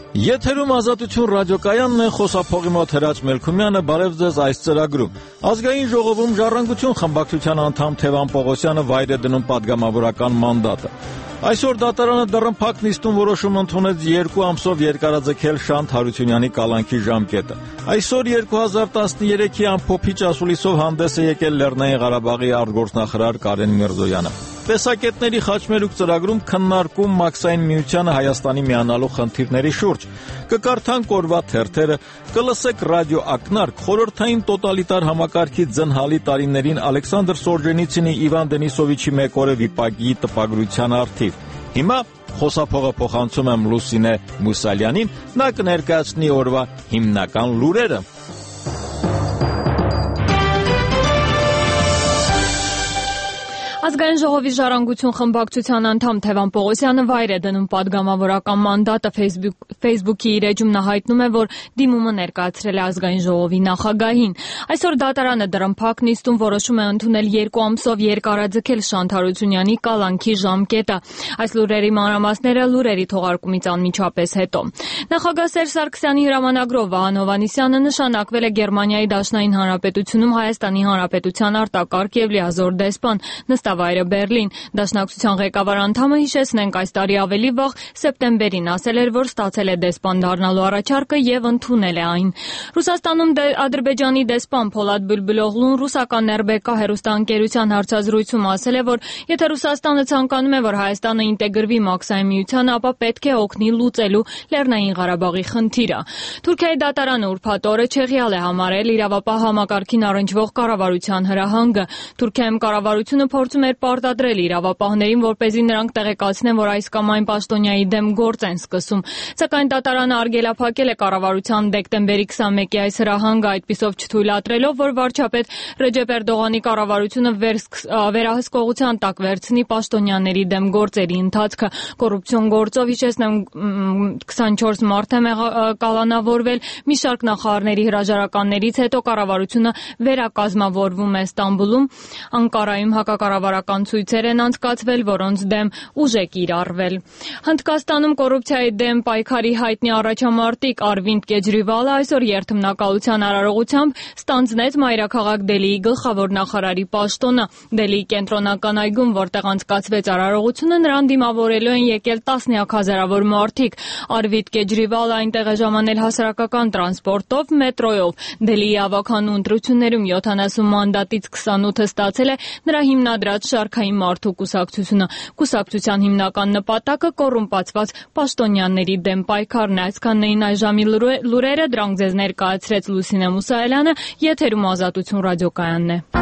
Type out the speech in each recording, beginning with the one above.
Եթերում Ազատություն ռադիոկայանն է, խոսափողի մոտ Հրաչ Մելքումյանը, բարև ձեզ այս ծրագրում։ Ազգային ժողովում Ժառանգություն խմբակցության անդամ Թևան Պողոսյանը վայր է դնում պատգամավորական մանդատը։ Այսօր դատարանը դռնփակ նիստում որոշում ընդունեց 2 ամսով երկարաձգել Շանթ Հարությունյանի կալանքի ժամկետը։ Այսօր 2013-ի ամփոփիչ ասուլիսով հանդես է եկել Լեռնային Ղարաբաղի արտգործնախարար Կարեն Միրզոյանը։ Տեսակետների խաչմերուկ ծրագրում քննարկում Մաքսային միությանը Հայաստանի միանալու խնդիրների շուրջ։ Կկարդանք օրվա թերթերը, կլսեք ռադիոակնարկ, խորհրդային տոտալիտար համակարգի ձնհալի տարիներին Ալեքսանդր Սորջենիցինի Իվան Դենիսովիչի մեկ օրը վիպակի տպագրության առթիվ։ Հիմա խոսափողը փոխանցում եմ Լուսինե Մուսալյանին, նա կներկայացնի օրվա հիմնական լուրերը։ Ազգային ժողովի Ժառանգություն խմբակցության անդամ Թևան Պողոսյանը վայր է դնում պատգամավորական մանդատը Facebook-ի իր էջում նա հայտնում է, որ դիմումը ներկայացրել է Ազգային ժողովի նախագահին։ Այսօր դատարանը դռնփակ նիստում որոշում է ընդունել 2 ամսով երկարաձգել Շանթ Հարությունյանի կալանքի ժամկետը։ Այս լուրերի մանրամասները լուրերի թողարկումից անմիջապես հետո։ Նախագահ Սերժ Սարգսյանի հրամանագրով Վահան Հովհաննիսյանը նշանակվել է Գերմանիայի Դաշնային Հանրապետությունում Հայաստանի Հանրապետության արտակարգ եւ լիազոր դեսպան։ Նստավայրը Բերլին։ Դաշնակցության ղեկավար անդամը, հիշեցնենք, այս տարի ավելի վաղ սեպտեմբերին ասել էր, որ ստացել է դեսպան դառնալու առաջարկը եւ ընդունել է այն։ Ռուսաստանում Ադրբեջանի դեսպան Փոլադ Բուլբուլօղլուն ռուսական ՌԲԿ հեռուստաընկերության հարցազրույցում ասել է, որ եթե Ռուսաստանը ցանկանում է, որ Հայաստանը ինտեգրվի Մաքսային միությանը, ապա պետք է օգնի լուծելու Լեռնային Ղարաբաղի խնդիրը։ Թուրքիայի դատարանը ուրբաթ օրը չեղյալ է համարել իրավապահ համակարգին առնչվող կառավարության հրահանգը։ Թուրքիայում կառավարությունը փորձում էր պարտադրել իրավապահներին, որպեսզի նրանք տեղեկացնեն, որ այս կամ այն պաշտոնյայի դեմ գործ են սկսում։ Սակայն դատարանը արգելափակել է կառավարության դեկտեմբերի 21-ի այս հրահանգը, այդպիսով չթույլատրելով, որ վարչապետ Ռեջեփ Էրդողանի կառավարությունը վերահսկողության տակ վերցնի պաշտոնյաների դեմ գործերի ընթացքը։ Կոռուպցիոն գործով, հիշեցնեմ, 24 մարդ է կալանավորվել, մի շարք նախարարների հրաժարականներից հետո կառավարությունը վերակազմավորվում է Ստամբուլում, Անկարայում հակակառավարական ցույցեր են անցկացվել, որոնց դեմ ուժ է կիրառվել։ Հնդկաստանում կոռուպցիայի դեմ պայքարի հայտնի առաջամարտիկ Արվինդ Կեջրիվալը այսօր երթմնակալության արարողությամբ ստանձնեց մայրաքաղաք Դելիի գլխավոր նախարարի պաշտոնը։ Դելիի կենտրոնական այգում, որտեղ անցկացվեց արարողությունը, նրան դիմավորելու են եկել տասնյակ հազարավոր մարդիկ։ Արվինդ Կեջրիվալը այնտեղ է ժամանել հասարակական տրանսպորտով, մետրոյով։ Դելիի ավագանու ընտրություններում 70 մանդատից 28-ը ստացել է նրա հիմնադրած Շարքային մարդու կուսակցությունը։ Կուսակցության հիմնական նպատակը կոռումպացված պաշտոնյաների դեմ պայքարն է։ Այսքանն էին այս ժամի լուրերը, դրանք ձեզ ներկայացրեց Լուսինե Մուսալյանը, եթերում Ազատություն ռադիոկայանն է։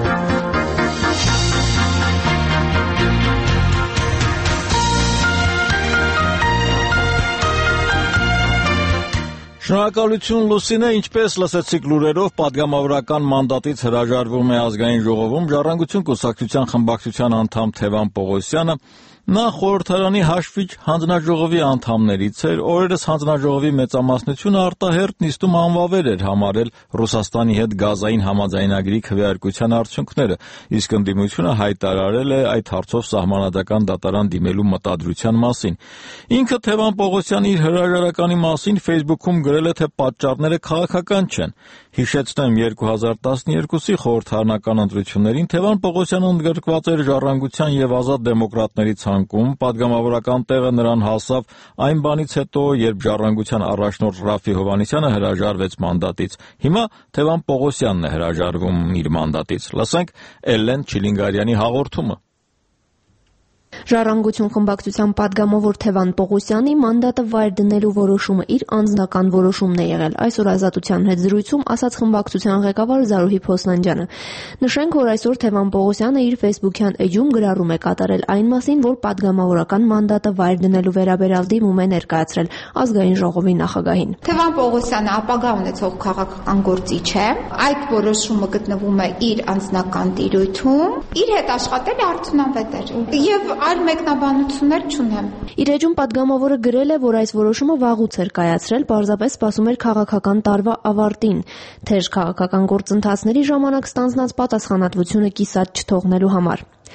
Շնորհակալություն Լուսինե, ինչպես լսեցիք լուրերով, պատգամավորական մանդատից հրաժարվում է Ազգային ժողովում Ժառանգություն կուսակցության խմբակցության անդամ Թևան Պողոսյանը։ Նա խորհրդարանի հաշվիչ հանձնաժողովի անդամներից էր, օրերս հանձնաժողովի մեծամասնությունը արտահերթ նիստում անվավեր էր համարել Ռուսաստանի հետ գազային համաձայնագրի քվեարկության արդյունքները, իսկ ընդդիմությունը հայտարարել է այդ հարցով սահմանադրական դատարան դիմելու մտադրության մասին։ Ինքը Թևան Պողոսյանը իր հրաժարականի մասին Facebook-ում գրել է, թե պատճառները քաղաքական չեն։ Հիշեցնեմ, 2012-ի խորհրդարանական ընտրություններին Թևան Պողոսյանը ընդգրկված էր Ժառանգության եւ Ազատ դեմոկրատների ցանկում, պատգամավորական տեղը նրան հասավ այն բանից հետո, երբ Ժառանգության առաջնորդ Ռաֆի Հովհաննիսյանը հրաժարվեց մանդատից։ Հիմա Թևան Պողոսյանն է հրաժարվում իր մանդատից։ Լսենք Էլեն Չիլինգարյանի հաղորդումը։ Ժառանգություն խմբակցության պատգամավոր Թևան Պողոսյանի մանդատը վայր դնելու որոշումը իր անձնական որոշումն է եղել։ Այսօր Ազատության հետ զրույցում ասաց խմբակցության ղեկավար Զարուհի Փոսնանջյանը։ Նշենք, որ այսօր Թևան Պողոսյանը իր Facebook-յան էջում գրառում է կատարել այն մասին, որ պատգամավորական մանդատը վայր դնելու վերաբերյալ դիմում է ներկայացրել Ազգային ժողովի նախագահին։ Թևան Պողոսյանը ապագա ունեցող քաղաքական գործիչ է։ Այդ որոշումը գտնվում է իր անձնական տիրույթում։ Իր հետ աշխատել արդյունավետ էր։ Եվ այլ մեկնաբանություններ չունեմ։ Իր էջում պատգամավորը գրել է, որ այս որոշումը վաղուց էր կայացրել, պարզապես սպասում էր քաղաքական տարվա ավարտին, թեժ քաղաքական գործընթացների ժամանակ ստանձնած պատասխանատվությունը կիսատ չթողնելու համար։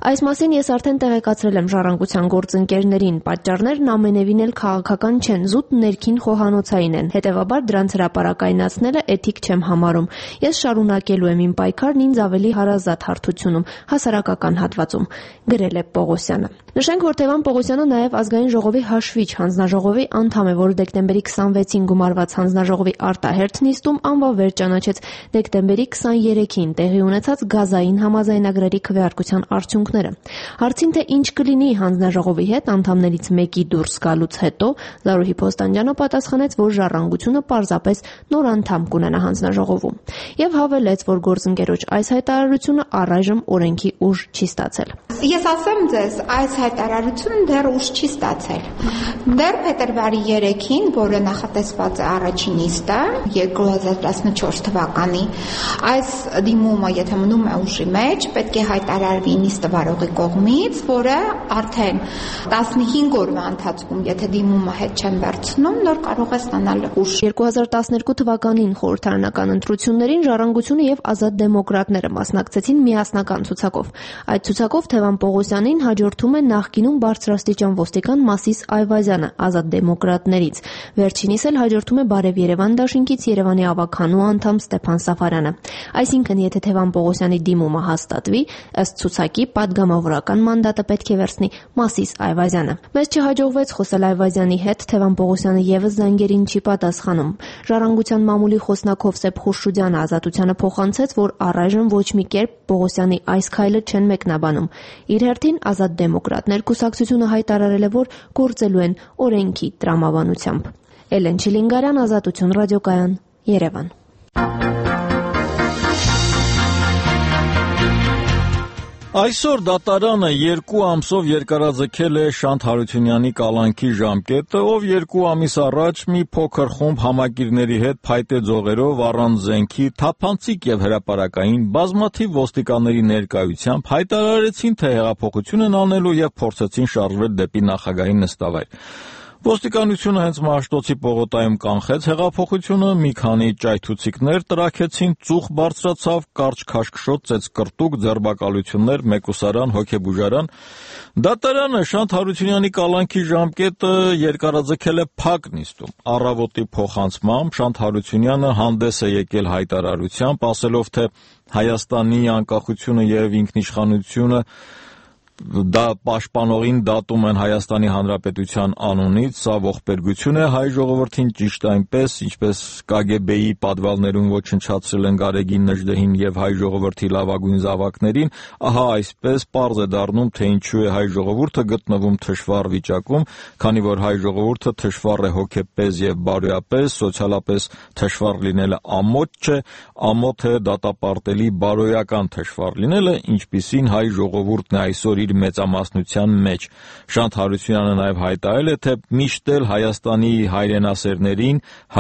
Այս մասին ես արդեն տեղեկացրել եմ ժառանգության գործընկերներին, պատճառներն ամենևին էլ քաղաքական չեն, զուտ ներքին խոհանոցային են, հետևաբար դրանց հրապարակայնացնելը էթիկ չեմ համարում։ Ես շարունակելու եմ իմ պայքարն ինձ ավելի հարազատ հարթությունում, հասարակական հատվածում, գրել է Պողոսյանը։ Նշենք, որ Թևան Պողոսյանը նաև ազգային ժողովի հաշվիչ հանձնաժողովի անդամ է, որը դեկտեմբերի 26-ին գումարված հանձնաժողովի արտահերթ նիստում անվավեր ճանաչեց դեկտեմբերի 23-ին տեղի ունեցած գազային համաձայնագրերի քվեարկության արդյունքները։ Հարցին, թե ինչ կլինի հանձնաժողովի հետ անդամներից մեկի դուրս գալուց հետո, Զարուհի Փոստանջյանը պատասխանեց, որ ժառանգությունը պարզապես նոր անդամ կունենա հանձնաժողովում եւ հավելեց, որ գործընկերոջ այս հայտարարությունը առայժմ օրենքի ուժ չի ստացել։ Ես ասեմ ձեզ, այս հայտարարությունը դեռ ուժ չի ստացել։ Դեռ փետրվարի 3-ին, որը նախատեսված է առաջին նիստը 2014 թվականի, այս դիմումը, եթե մնում է ուժի մեջ, պետք է հայտարարվի նիստը վարողի կողմից, որը արդեն 15 օրվա ընթացքում, եթե դիմումը հետ չեն վերցնում, նոր կարող է ստանալ ուժ։ 2012 թվականին խորհրդարանական ընտրություններին ժառանգությունը եւ ազատ դեմոկրատները մասնակցեցին միասնական ցուցակով։ Այդ ցուցակով Թևան Պողոսյանին հաջորդում է նախկինում բարձրաստիճան ոստիկան Մասիս Այվազյանը ազատ դեմոկրատներից։ Վերջինիս էլ հաջորդում է Բարև Երևան դաշինքից Երևանի ավագանու անդամ Ստեփան Սաֆարյանը։ Այսինքն, եթե Թևան Պողոսյանի դիմումը հաստատվի, ըստ ցուցակի պատգամավորական մանդատը պետք է վերցնի Մասիս Այվազյանը։ Մեզ չհաջողվեց խոսել Այվազյանի հետ, Թևան Պողոսյանը եւս զանգերին չի պատասխանում։ Ժառանգության մամուլի խոսնակ Հովսեփ Խուշուդյանը Ազատությանը փոխանցեց, որ առայժմ ոչ մի կերպ Պողոսյանի այս քայլը չեն մեկնաբանում։ Իր հերթին ազատ դեմոկրատներ կուսակցությունը հայտարարել է, որ գործելու են օրենքի տրամաբանությամբ։ Էլեն Չիլինգարյան, Ազատություն ռադիոկայան, Երևան։ Այսօր դատարանը 2 ամսով երկարաձգել է Շանթ Հարությունյանի կալանքի ժամկետը, ով 2 ամիս առաջ մի փոքր խումբ համակիրների հետ փայտե ձողերով առանց զենքի, թափանցիկ եւ հրապարակային բազմաթիվ ոստիկանների ներկայությամբ հայտարարեցին, թե հեղափոխություն են անելու եւ փորձեցին շարժվել դեպի նախագահի նստավայր։ Ոստիկանությունը հենց Մաշտոցի պողոտայում կանխեց հեղափոխությունը, մի քանի ճայթուցիկներ տրաքեցին, ծուխ բարձրացավ, կարճ քաշքշոտ, ծեծկռտուկ, ձերբակալություններ, մեկուսարան, հոգեբուժարան։ Դատարանը Շանթ Հարությունյանի կալանքի ժամկետը երկարաձգել է փակ նիստում։ Առավոտի փոխանցմամբ Շանթ Հարությունյանը հանդես է եկել հայտարարությամբ, ասելով, թե Հայաստանի անկախությունը եւ ինքնիշխանությունը դա պաշտպանողին դատում են Հայաստանի Հանրապետության անունից, սա ողբերգություն է հայ ժողովրդին ճիշտ այնպես, ինչպես KGB-ի պատվալներում ոչնչացրել են Գարեգին Նժդեհին եւ հայ ժողովրդի լավագույն զավակներին, ահա այսպես պարզ է դառնում, թե ինչու է հայ ժողովուրդը գտնվում թշվառ վիճակում, քանի որ հայ ժողովուրդը թշվառ է հոգեպես եւ բարոյապես, սոցիալապես թշվառ լինելը ամոթ չէ, ամոթ է դատապարտելի բարոյական թշվառ լինելը, ինչպիսին հայ ժողովուրդն է այսօր իր մեծամասնության մեջ։ Շանթ Հարությունյանը նաև հայտարարել է, թե միշտ էլ Հայաստանի հայրենասերներին,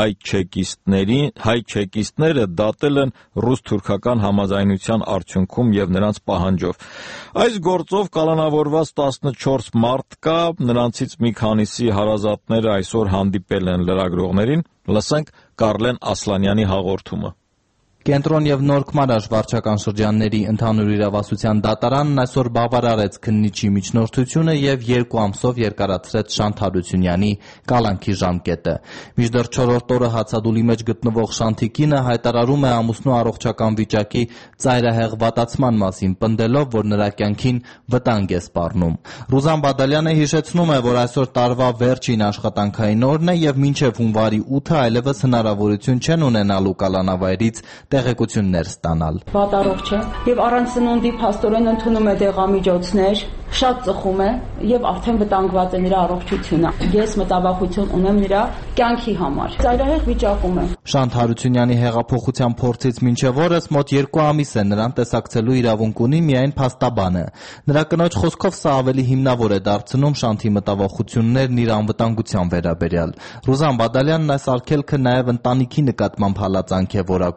հայ չեկիստները դատել են ռուս-թուրքական համաձայնության արդյունքում եւ նրանց պահանջով։ Այս գործով կալանավորված 14 մարդ կա, նրանցից մի քանիսի հարազատները այսօր հանդիպել են լրագրողներին։ Լսենք Կարլեն Ասլանյանի հաղորդումը։ Կենտրոն եւ Նոր Քմարաշ վարչական շրջանների ընդհանուր իրավասության դատարանն այսօր բավարարեց քննիչի միջնորդությունը եւ 2 ամսով երկարացրեց Շանթ Հարությունյանի կալանքի ժամկետը։ Մինչդեռ 4-րդ օրը հացադուլի մեջ գտնվող Շանթիկինը հայտարարում է ամուսնու առողջական վիճակի ծայրահեղ վատացման մասին, պնդելով, որ նրա կյանքին վտանգ է սպառնում։ Ռուզան Բադալյանը հիշեցնում է, որ այսօր տարվա վերջին աշխատանքային օրն է եւ մինչեւ հունվարի 8-ը այլևս հնարավորություն չեն ունենալու կալանավայրից տեղեկություններ ստանալ։ Վատ առողջ է եւ առանց սնունդի փաստորեն ընդունում է դեղամիջոցներ, շատ ծխում է եւ արդեն վտանգված է նրա առողջությունը։ Ես մտավախություն ունեմ նրա կյանքի համար։ Ծայրահեղ վիճակում է։ Շանթ Հարությունյանի հեղափոխության փորձից մինչև օրս մոտ 2 ամիս է նրան տեսակցելու իրավունք ունի միայն փաստաբանը։ Նրա կնոջ խոսքով սա ավելի հիմնավոր է դարձնում Շանթի մտավախություններն իր անվտանգության վերաբերյալ։ Ռուզան Բադալյանն այս արգելքը նաեւ ընտանիքի նկատմամբ հալածանք է որակում։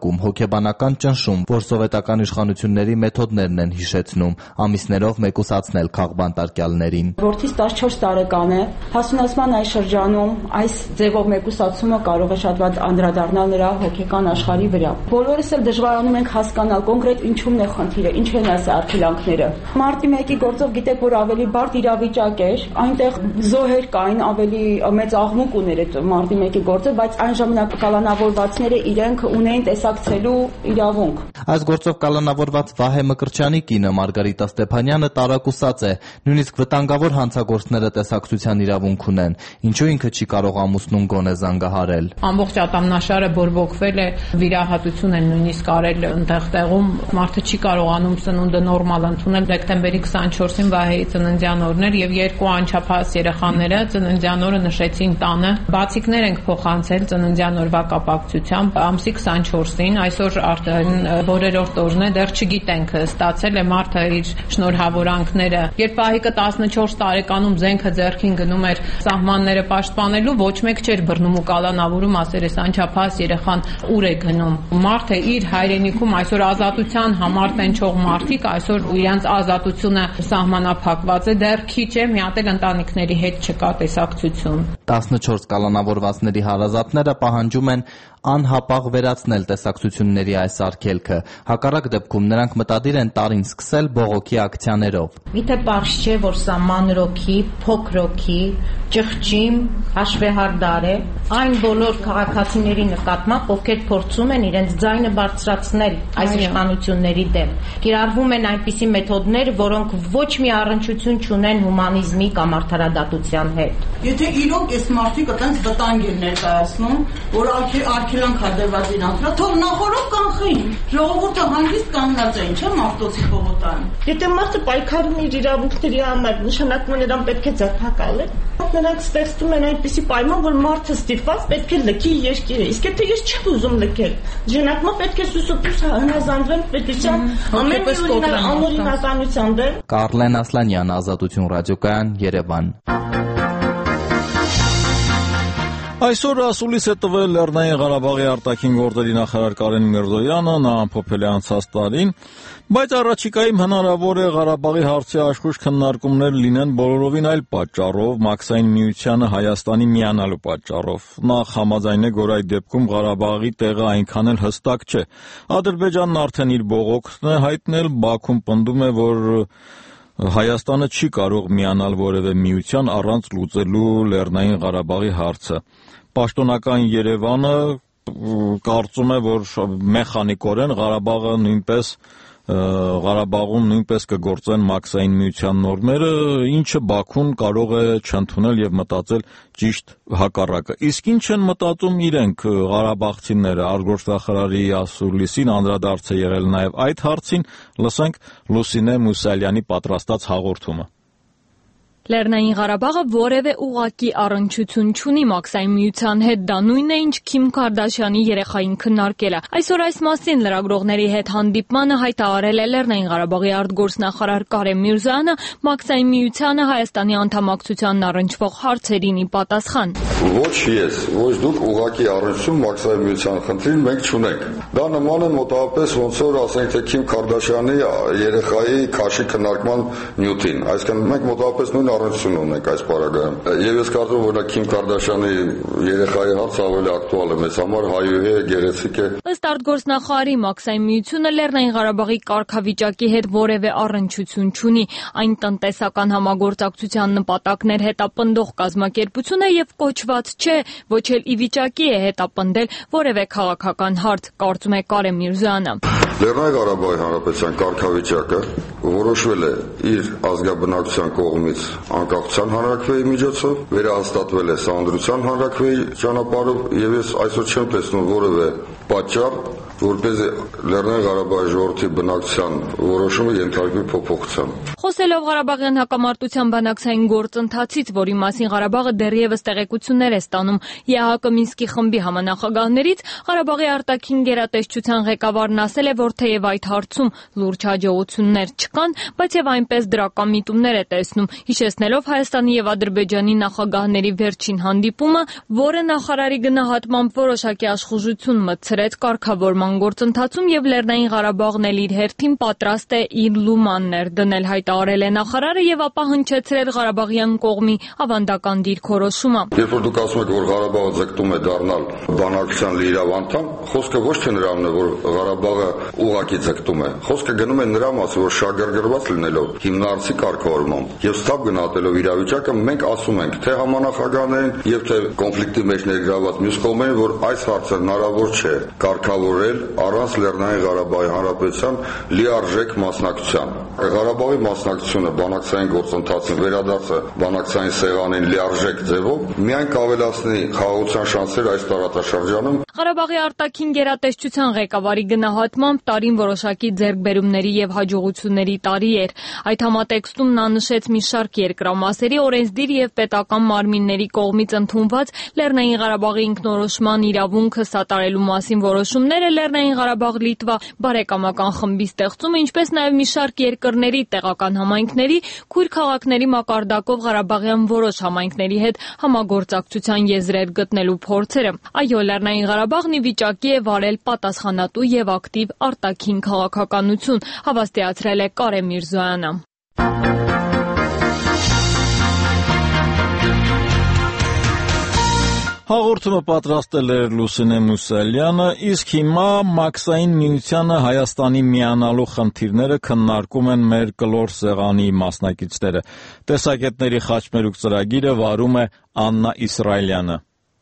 հոգեբանական ճնշում, որ սովետական իշխանությունների մեթոդներն են հիշեցնում, ամիսներով մեկուսացնել քաղբանտարկյալներին։ Որդիս 14 տարեկան է, հասունացման այս շրջանում այս ձևով մեկուսացումը կարող է շատ վատ անդրադառնալ նրա հոգեկան աշխարհի վրա։ Բոլորս էլ դժվարանում ենք հասկանալ կոնկրետ ինչումն է խնդիրը, ինչ են այս արգելանքները։ Մարտի 1-ի գործով գիտեք, որ ավելի բարդ իրավիճակ էր, այնտեղ զոհեր կային, ավելի մեծ աղմուկ ուներ այդ մարտի 1-ի գործը, բայց այն ժամանակ կալանավորվածները իրենք ունեին տեսակցելու իրավունք։ Այս գործով կալանավորված Վահե Մկրտչյանի կինը Մարգարիտա Ստեփանյանը տարակուսած է, նույնիսկ վտանգավոր հանցագործները տեսակցության իրավունք ունեն, ինչու ինքը չի կարող ամուսնուն գոնե զանգահարել։ Ամբողջ ատամնաշարը բորբոքվել է, վիրահատություն են նույնիսկ արել այնտեղ տեղում, մարդը չի կարողանում սնունդը նորմալ ընդունել։ Դեկտեմբերի 24-ին Վահեի ծննդյան օրն էր եւ երկու անչափահաս երեխաները ծննդյան օրը նշեցին տանը։ Բացիկներ ենք փոխանցել ծննդյան օրվա կապակցությամբ ամսի 24-ին, այսօր արդեն օրերորդ օրն է, դեռ չգիտենք ստացել է մարդը իր շնորհավորանքները։ Երբ Վահիկը 14 տարեկանում զենքը ձեռքին գնում էր սահմանները պաշտպանելու, ոչ մեկ չէր բռնում ու կալանավորում, ասեր էս անչափահաս երեխան ուր է գնում։ Մարդը իր հայրենիքում այսօր ազատության համար տենչող մարդիկ այսօր իրենց ազատությունը սահմանափակված է, դեռ քիչ է, մի հատ էլ ընտանիքների հետ չկա տեսակցություն։ 14 կալանավորվածների հարազատները պահանջում են անհապաղ վերացնել տեսակցությունների այս արգելքը։ Հակառակ դեպքում նրանք մտադիր են տարին սկսել բողոքի ակցիաներով։ Միթե պարզ չէ, որ սա մանրոքի, փոքրոքի, ճղճիմ, հաշվեհարդար է այն բոլոր քաղաքացիների նկատմամբ, ովքեր փորձում են իրենց ձայնը բարձրացնել այս իշխանությունների դեմ։ Կիրառվում են այնպիսի մեթոդներ, որոնք ոչ մի առնչություն չունեն հումանիզմի կամ արդարադատության հետ։ Եթե իրոք այս մարդիկ այդպես վտանգ են ներկայացնում, որ արգելանք հադրված իրան վրա, թող նախորդ կանխեին։ Ժողովուրդը հանգիստ կանգնած է, չէ՞, Մարտոցի փողոտան։ Եթե մարդը պայքարում իր իրավունքների համար, նշանակում է նրան պետք է ձերբակալել։ Նրանք ստեղծում են այնպիսի պայման, որ մարդը ստիպված պետք է լքի երկիրը։ Իսկ եթե ես չեմ ուզում լքել, նշանակում է պետք է սուսուփուս հնազանդվեմ պետության ամեն մի անօրինականության դեմ։ Կարլեն Ասլանյան, Ազատություն ռադիոկայան, Երևան։ Այսօր ասուլիս է տվել Լեռնային Ղարաբաղի արտաքին գործերի նախարար Կարեն Միրզոյանը, նա ամփոփել է անցած տարին, բայց առաջիկայում հնարավոր է Ղարաբաղի հարցի աշխույժ քննարկումներ լինեն բոլորովին այլ պատճառով, Մաքսային միությանը Հայաստանի միանալու պատճառով։ Նախ համաձայն է, որ այդ դեպքում Ղարաբաղի տեղը այնքան էլ հստակ չէ։ Ադրբեջանն արդեն իր բողոքն է հայտնել, Բաքուն պնդում է, որ Հայաստանը չի կարող միանալ որևէ միության առանց լուծելու Լեռնային Ղարաբաղի հարցը։ Պաշտոնական Երևանը կարծում է, որ մեխանիկորեն Ղարաբաղում նույնպես կգործեն Մաքսային միության նորմերը, ինչը Բաքուն կարող է չընդունել եւ մտածել ճիշտ հակառակը։ Իսկ ինչ են մտածում իրենք ղարաբաղցիները, արտգործնախարարի ասուլիսին անդրադարձ է եղել նաեւ այդ հարցին, լսենք Լուսինե Մուսալյանի պատրաստած հաղորդումը։ Լեռնային Ղարաբաղը որևէ ուղղակի առնչություն չունի Մաքսային միության հետ, դա նույնն է, ինչ Քիմ Քարդաշյանի երեխային քննարկելը։ Այսօր այս մասին լրագրողների հետ հանդիպմանը հայտարարել է Լեռնային Ղարաբաղի արտգործնախարար Կարեն Միրզոյանը Մաքսային միությանը Հայաստանի անդամակցությանն առնչվող հարցերին ի պատասխան։ Ոչ ես, ոչ դուք ուղղակի առնչություն Մաքսային միության խնդրին մենք չունենք։ Դա նման է մոտավորապես ոնց որ ասենք թե Քիմ Քարդաշյանի երեխայի քաշի քննարկման նյութին, այսինքն մենք մոտավորապես նույն առնչություն ունենք այս պարագայում։ Եվ ես կարծում եմ, որ Քիմ Քարդաշյանի երեխայի հարցը ավելի ակտուալ է մեզ համար, հայուհի է, գեղեցիկ է։ Ըստ արտգործնախարարի Մաքսային միությունը Լեռնային Ղարաբաղի կարգավիճակի հետ որևէ առնչություն չունի։ Այն տնտեսական համագործակցության նպատակներ հետապնդող կազմակերպություն է եւ կոչված չէ, ոչ էլ ի վիճակի է հետապնդել որևէ քաղաքական հարց, կարծում է Կարեն Միրզոյանը։ Լեռնային Ղարաբաղի Հանրապետության կարգավիճակը որոշվել է իր ազգաբնակության կողմից անկախության հանրաքվեի միջոցով, վերահաստատվել է Սահմանադրության հանրաքվեի ճանապարհով եւ ես այսօր չեմ տեսնում որևէ պատճառ, որպեսզի Լեռնային Ղարաբաղի ժողովրդի բնակչության որոշումը ենթարկվի փոփոխության։ Խոսելով Ղարաբաղյան հակամարտության բանակցային գործընթացից, որի մասին Ղարաբաղը դեռևս տեղեկություններ է ստանում ԵԱՀԿ Մինսկի խմբի համանախագահներից, Ղարաբաղի արտաքին գերատեսչության ղեկավարն ասել է, որ թեև այդ հարցում լուրջ հաջողություններ չկան, բայց եւ այնպես դրական միտումներ է տեսնում, հիշեցնելով Հայաստանի եւ Ադրբեջանի նախագահների վերջին հանդիպումը, որը նախարարի գնահատմամբ որոշակի աշխուժություն մտցրեց կարգավորման կառավարման գործընթացում եւ Լեռնային Ղարաբաղն էլ իր հերթին պատրաստ է իր լումաններ դնել, հայտարարել է նախարարը եւ ապա հնչեցրել Ղարաբաղյան կողմի ավանդական դիրքորոշումը։ Երբ որ դուք ասում եք, որ Ղարաբաղը ձգտում է դառնալ բանակցության լիիրավ անդամ, խոսքը ոչ թե նրանն է, որ Ղարաբաղը ուղղակի ձգտում է։ Խոսքը գնում է նրա մասին, որ շահագրգռված լինելով հիմնարարցի կարգավորմամբ եւ ստապ գնահատելով իրավիճակը, մենք ասում ենք թե համանախագահներին եւ թե կոնֆլիկտի մեջ ներգրաված մյուս կողմերին, որ այս հարցը հնարավոր չէ կարգավորել առանց Լեռնային Ղարաբաղի Հանրապետության լիարժեք մասնակցության։ Ղարաբաղի մասնակցությունը բանակցային գործընթացին վերադարձը բանակցային սեղանին լիարժեք ձևով միայն կավելացնի խաղաղության շանսեր այս տարածաշրջանում։ Ղարաբաղի արտաքին գերատեսչության ղեկավարի գնահատմամբ տարին որոշակի ձեռքբերումների եւ հաջողությունների տարի էր։ Այդ համատեքստում նա նշեց մի շարք երկրամասերի օրենսդիր եւ պետական մարմինների կողմից ընդունված Լեռնային Ղարաբաղի ինքնորոշման իրավունքը սատարելու մասին որոշումները, Լեռնային Ղարաբաղ-Լիտվա բարեկամական խմբի ստեղծումը, ինչպես նաեւ մի շարք երկրների տեղական համայնքների քույր քաղաքների մակարդակով Ղարաբաղյան որոշ համայնքների հետ համագործակցության եզրեր գտնելու փորձերը։ Այո, Լեռնային Ղարաբաղն ի վիճակի է վարել պատասխանատու եւ ակտիվ արտաքին քաղաքականություն, հավաստիացրել է Կարեն Միրզոյանը։ Հաղորդումը պատրաստել էր Լուսինե Մուսալյանը, իսկ հիմա Մաքսային միությանը Հայաստանի միանալու խնդիրները քննարկում են մեր կլոր սեղանի մասնակիցները։ Տեսակետների խաչմերուկ ծրագիրը վարում է Աննա Իսրայելյանը։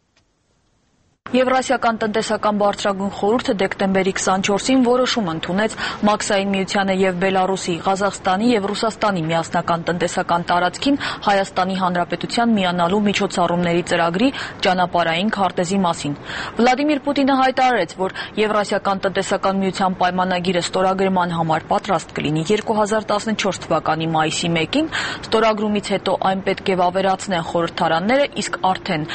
Եվրասիական տնտեսական բարձրագույն խորհուրդը դեկտեմբերի 24-ին որոշում ընդունեց Մաքսային միությանը եւ Բելարուսի, Ղազախստանի եւ Ռուսաստանի միասնական տնտեսական տարածքին Հայաստանի Հանրապետության միանալու միջոցառումների ծրագրի ճանապարհային քարտեզի մասին։ Վլադիմիր Պուտինը հայտարարեց, որ Եվրասիական տնտեսական միության պայմանագիրը ստորագրման համար պատրաստ կլինի 2014 թվականի մայիսի 1-ին, ստորագրումից հետո այն պետք է վավերացնեն խորհրդարանները, իսկ արդեն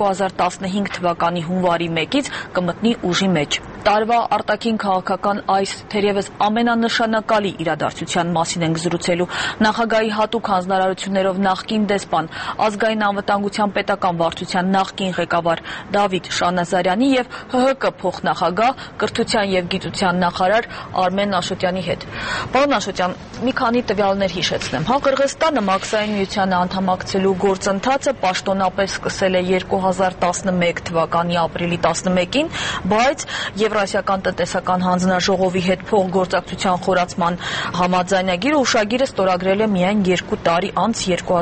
2015 թվականի հունվարի 1-ից կմտնի ուժի մեջ։ Տարվա արտաքին քաղաքական այս թերևս ամենանշանակալի իրադարձության մասին ենք զրուցելու նախագահի հատուկ հանձնարարություններով նախկին դեսպան, ազգային անվտանգության պետական վարչության նախկին ղեկավար Դավիթ Շանազարյանի եւ ՀՀԿ փոխնախագահ, կրթության եւ գիտության նախարար Արմեն Աշոտյանի հետ։ Պարոն Աշոտյան, մի քանի տվյալներ հիշեցնեմ։ Qırğızstանը Մաքսային միությանը անդամակցելու գործընթացը պաշտոնապես սկսել է 2011 թվականի ապրիլի 11-ին, բայց Եվրասիական տնտեսական հանձնաժողովի հետ փոխգործակցության խորացման համաձայնագիրը ուշագիրը ստորագրել է միայն 2 տարի անց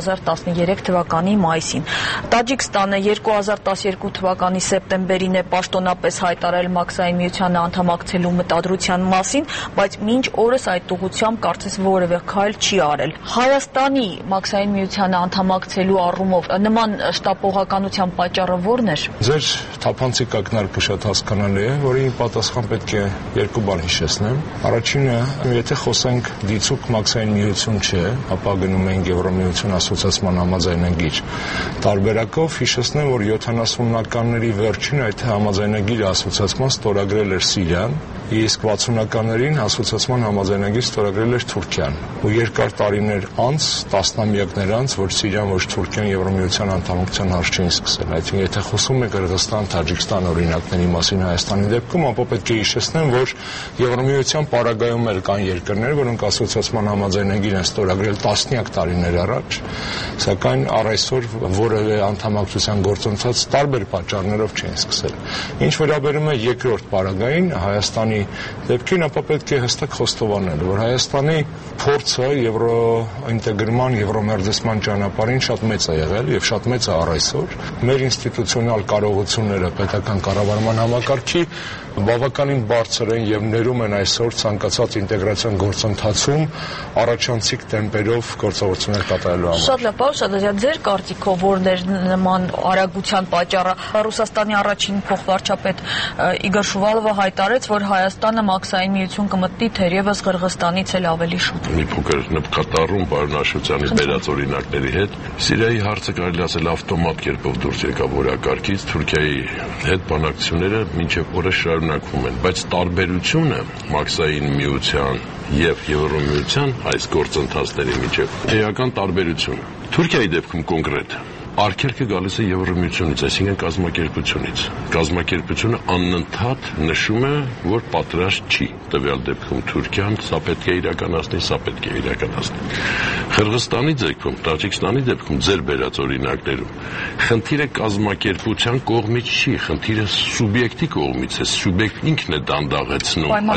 2013 թվականի մայիսին։ Տաջիկստանը 2012 թվականի սեպտեմբերին է պաշտոնապես հայտարարել Մաքսային միությանը անդամակցելու մտադրության մասին, բայց մինչ օրս այդ ուղղությամբ կարծես որևէ քայլ չի արել։ Հայաստանի Մաքսային միությանը անդամակցելու առումով նման շտապողականության պատճառը ո՞րն էր։ Ձեր թափանցիկ ակնարկը շատ հասկանալի է, որի պատասխան պետք է երկու բան հիշեցնեմ։ Առաջինը, եթե խոսենք դիցուկ Մաքսային միություն չէ, ապա գնում ենք Եվրամիություն ասոցիացիան համաձայնագիր։ Տարբերակով հիշեցնեմ, որ 70-ականների վերջին այդ համաձայնագիրը ասոցիացիան ստորագրել էր Սիրիան, իսկ 60-ականներին ասոցիացիան համաձայնագիր ստորագրել էր Թուրքիան։ Ու երկար տարիներ անց, տասնամյակներ անց, որ Սիրիան ոչ Թուրքիան Եվրամիության անդամակցության հարց չէին սկսել։ Այսինքն, եթե խոսում ենք Qırğızstan, Տաջիկստան օրինակների մասին Հայաստանի դեպքում, ապա պետք է հիշեցնեմ, որ Եվրամիության պարագայում էլ կան երկրներ, որոնք ասոցիացիան համաձայնագիր են ստորագրել տասնյակ տարիներ առաջ, սակայն առ այսօր որևէ անդամակցության գործընթաց տարբեր պատճառներով չեն սկսել։ Ինչ վերաբերում է երկրորդ պարագային Հայաստանի դեպքին, ապա պետք է հստակ խոստովանել, որ Հայաստանի փորձը եվրոինտեգրման, եվրոմերձեցման ճանապարհին շատ մեծ է եղել եւ շատ մեծ է առ այսօր։ Մեր ինստիտուցիոնալ կարողությունները պետական կառավարման համակարգի բավականին բարձր են եւ ներում են այսօր ցանկացած ինտեգրացիոն գործընթացում առաջանցիկ տեմպերով գործողություններ կատարելու համար։ Շատ լավ, պարոն Շադարյան, ձեր կարծիքով որն էր նման արագության պատճառը։ Ռուսաստանի առաջին փոխվարչապետ Իգոր Շուվալովը հայտարարեց, որ Հայաստանը Մաքսային միություն կմտնի թերևս Qırğızстанից էլ ավելի շուտ։ Մի փոքր նպատառում պարոն Աշոտյանի բերած օրինակների հետ Սիրիայի հարցը կարելի ասել ավտոմատ կերպով դուրս եկավ օրակարգից, Թուրքիայի հետ բանակցությունները մինչև օրս շարունակվում են, բայց տարբերությունը Մաքսային միության եւ Եվրոմիության այս գործընթացների միջև էական տարբերություն։ Թուրքիայի դեպքում կոնկրետ արգելքը գալիս է Եվրամիությունից, այսինքն կազմակերպությունից։ Կազմակերպությունը անընդհատ նշում է, որ պատրաստ չի տվյալ դեպքում Թուրքիան, սա պետք է իրականացնի, սա պետք է իրականացնի։ Қырғызստանի դեպքում, Տաջիկստանի դեպքում ձեր բերած օրինակներում խնդիրը կազմակերպության կողմից չի, խնդիրը սուբյեկտի կողմից է, սուբյեկտն ինքն է դանդաղեցնում,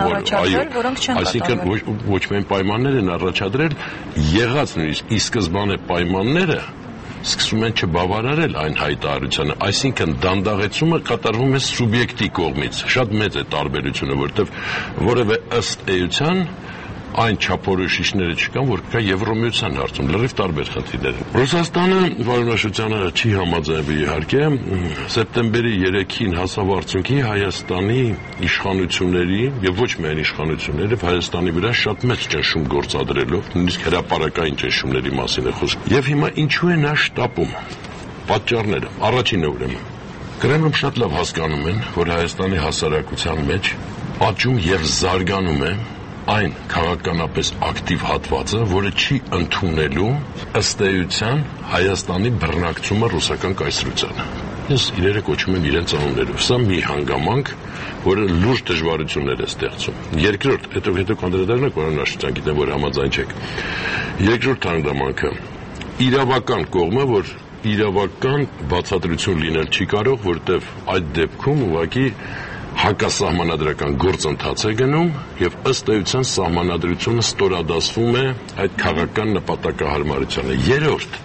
այսինքն ոչ միայն պայմաններ են առաջադրել, եղած նույնիսկ ի սկզբանե պայմանները սկսում են չբավարարել այն հայտարարությանը, այսինքն դանդաղեցումը կատարվում է սուբյեկտի կողմից, շատ մեծ է տարբերությունը, որտեղ որևէ ըստ էության այն չափորոշիչները չկան, որ կա Եվրամիության հարցում, լրիվ տարբեր խնդիրներ։ Ռուսաստանը Վարդանաշությանը չի համաձայնվի իհարկե, սեպտեմբերի 3-ին հասավ արդյունքի Հայաստանի իշխանությունների եւ ոչ միայն իշխանությունների, Հայաստանի վրա շատ մեծ ճնշում գործադրելով, նույնիսկ հրապարակային ճնշումների մասին է խոսքը։ Եվ հիմա ինչու է նա շտապում։ Պատճառները։ Առաջինը ուրեմն Կրեմլում շատ լավ հասկանում են, որ Հայաստանի հասարակության մեջ աճում եւ զարգանում է այն քաղաքականապես ակտիվ հատվածը, որը չի ընդունելու ըստ էության Հայաստանի բռնակցումը ռուսական կայսրությանը։ Ես իրերը կոչում եմ իրենց անուններով։ Սա մի հանգամանք, որը լուրջ դժվարություններ է ստեղծում։ Երկրորդ, հետո կանդրադառնա կորոնաշրջան, գիտեմ, որ համաձայն չեք։ Երկրորդ հանգամանքը իրավական կողմը, որ իրավական բացատրություն լինել չի կարող, որտեղ այդ դեպքում ուղղակի հակասահմանադրական գործընթաց է գնում եւ ըստ էության սահմանադրությունը ստորադասվում է այդ քաղաքական նպատակահարմարությանը։ Երրորդ,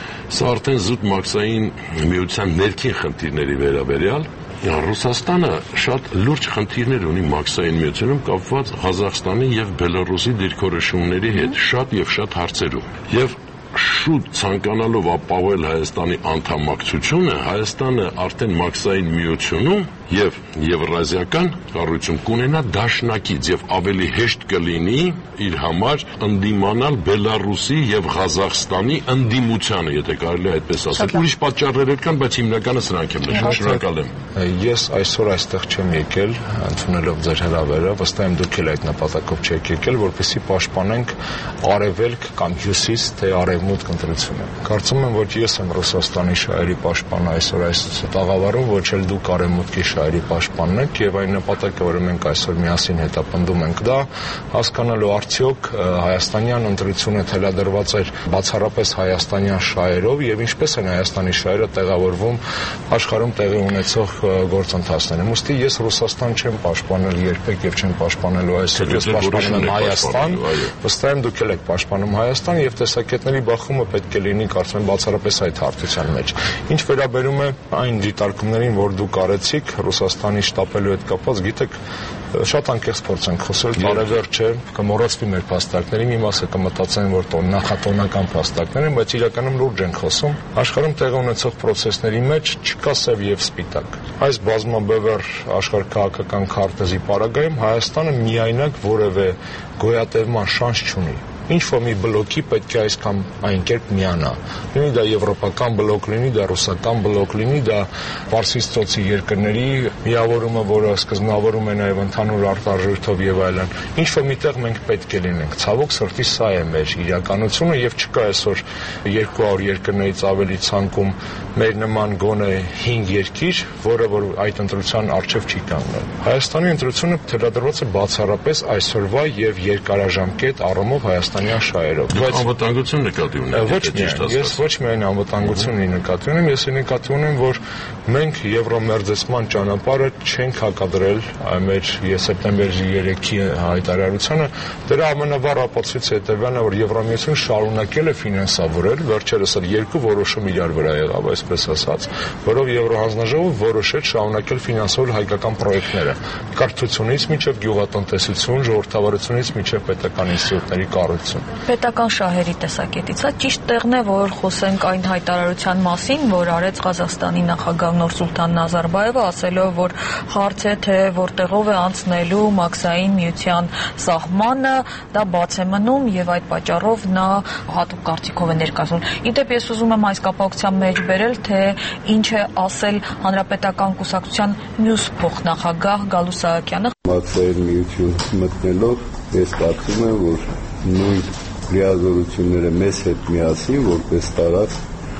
սա արդեն զուտ մաքսային միության ներքին խնդիրների վերաբերյալ Ռուսաստանը շատ լուրջ խնդիրներ ունի մաքսային միությունում կապված Ղազախստանի եւ Բելարուսի դիրքորոշումների հետ շատ եւ շատ հարցերում։ Եվ շուտ ցանկանալով ապահովել Հայաստանի անդամակցությունը, Հայաստանը արդեն մաքսային միությունում եւ եվրազիական կառույցում կունենա դաշնակից եւ ավելի հեշտ կլինի իր համար ընդդիմանալ Բելարուսի եւ Ղազախստանի ընդդիմությանը, եթե կարելի է այդպես ասել։ Ուրիշ պատճառներ կան, բայց հիմնականը սրանք եմ նշում։ Շնորհակալ եմ։ Ես այսօր այստեղ չեմ եկել, ընդունելով ձեր հրավերը, վստահ եմ դուք էլ այդ նպատակով չեք եկել, որպեսզի պաշտպանենք արևելք կամ հյուսիս թե արևմուտք ընտրությունը։ Կարծում եմ, որ ես եմ Ռուսաստանի շահերի պաշտպանը այսօր այս տաղավարում, ոչ էլ դուք արևմուտքի շահերի պաշտպանն եք, եւ այն նպատակը, որը մենք այսօր միասին հետապնդում ենք, դա հասկանալու արդյոք հայաստանյան ընտրությունը թելադրված էր բացառապես հայաստանյան շահերով եւ ինչպես են Հայաստանի շահերը տեղավորվում աշխարհում տեղի ունեցող գործընթացներում։ Ուստի ես Ռուսաստան չեմ պաշտպանել երբեք եւ չեմ պաշտպանելու այսօր, ես պաշտպանում եմ Հայաստան, վստահ եմ դուք էլ եք պաշտպանում Հայաստան եւ տեսակետների բախումը պետք է լինի, կարծում եմ, բացառապես այդ հարթության մեջ։ Ինչ վերաբերում է այն դիտարկումներին, որ դուք արեցիք Ռուսաստանի շտապելու հետ կապված, գիտեք, շատ անկեղծ փորձ ենք խոսել, տարեվերջ է, կմոռացվի մեր փաստարկների, մի մասը կմտածեն, որ նախատոնական փաստարկներ են, բայց իրականում լուրջ ենք խոսում։ Աշխարհում տեղի ունեցող process-ների մեջ չկա սև եւ սպիտակ։ Այս բազմաբևեռ աշխարհքաղաքական քարտեզի պարագայում Հայաստանը միայնակ որևէ գոյատևման շանս չունի։ Ինչ-որ մի բլոկի պետք է այսքան այն կերպ միանա։ Լինի դա եվրոպական բլոկ, լինի դա ռուսական բլոկ, լինի դա Պարսից ծոցի երկրների միավորումը, որը սկզբնավորում է նաև ընդհանուր արտարժույթով եւ այլն։ Ինչ-որ միտեղ մենք պետք է լինենք։ Ցավոք սրտի սա է մեր իրականությունը եւ չկա այսօր 200 երկրներից ավելի ցանկում մեր նման գոնե 5 երկիր, որը որ այդ ընտրության առջև չի կանգնել։ Հայաստանի ընտրությունը թելադրված է բացառապես այսօրվա եւ երկարաժամկետ առումով Հայաստանյան շահերով։ Բայց անվտանգություն նկատի ունեք։ Ես ոչ միայն անվտանգություն նկատի ունեմ, ես նկատի ունեմ, որ մենք եվրոմերձեցման ճանապարհը չենք հակադրել մեր սեպտեմբերի 3-ի հայտարարությանը։ Դրա ամենավառ ապացույցը հետևյալն է, որ Եվրամիությունը շարունակել է ֆինանսավորել, վերջերս էլ երկու որոշում իրար վրա եղավ, այսպես ասած, որով Եվրոհանձնաժողովը որոշեց շարունակել ֆինանսավորել հայկական պրոյեկտները, կրթությունից մինչև գյուղատնտեսություն, ժողովրդավարությունից մինչև պետական ինստիտուտների կառույցում։ Պետական շահերի տեսակետից է ճիշտ տեղն է, որ խոսենք այն հայտարարության մասին, որ արեց Ղազախստանի նախագահ Նուրսուլտան Նազարբաևը, ասելով, որ հարց է, թե որտեղով է անցնելու մաքսային միության սահմանը, դա բաց է մնում եւ այդ պատճառով նա հատուկ կարծիքով է ներկայացնում։ Իդեպ ես ուզում եմ այս կապակցությամբ մեջ բերել, թե ինչ է ասել Հանրապետական կուսակցության մյուս փոխնախագահ Գալու Սահակյանը։ Մաքսային միություն մտնելով ես կարծում եմ, որ նույն լիազորությունները մեզ հետ միասին որպես տարած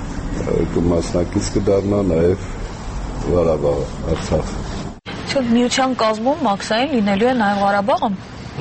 կմասնակից կդառնա նաև Ղարաբաղ, Արցախ։ Իսկ միության կազմում մաքսային լինելու է նաև Ղարաբաղը։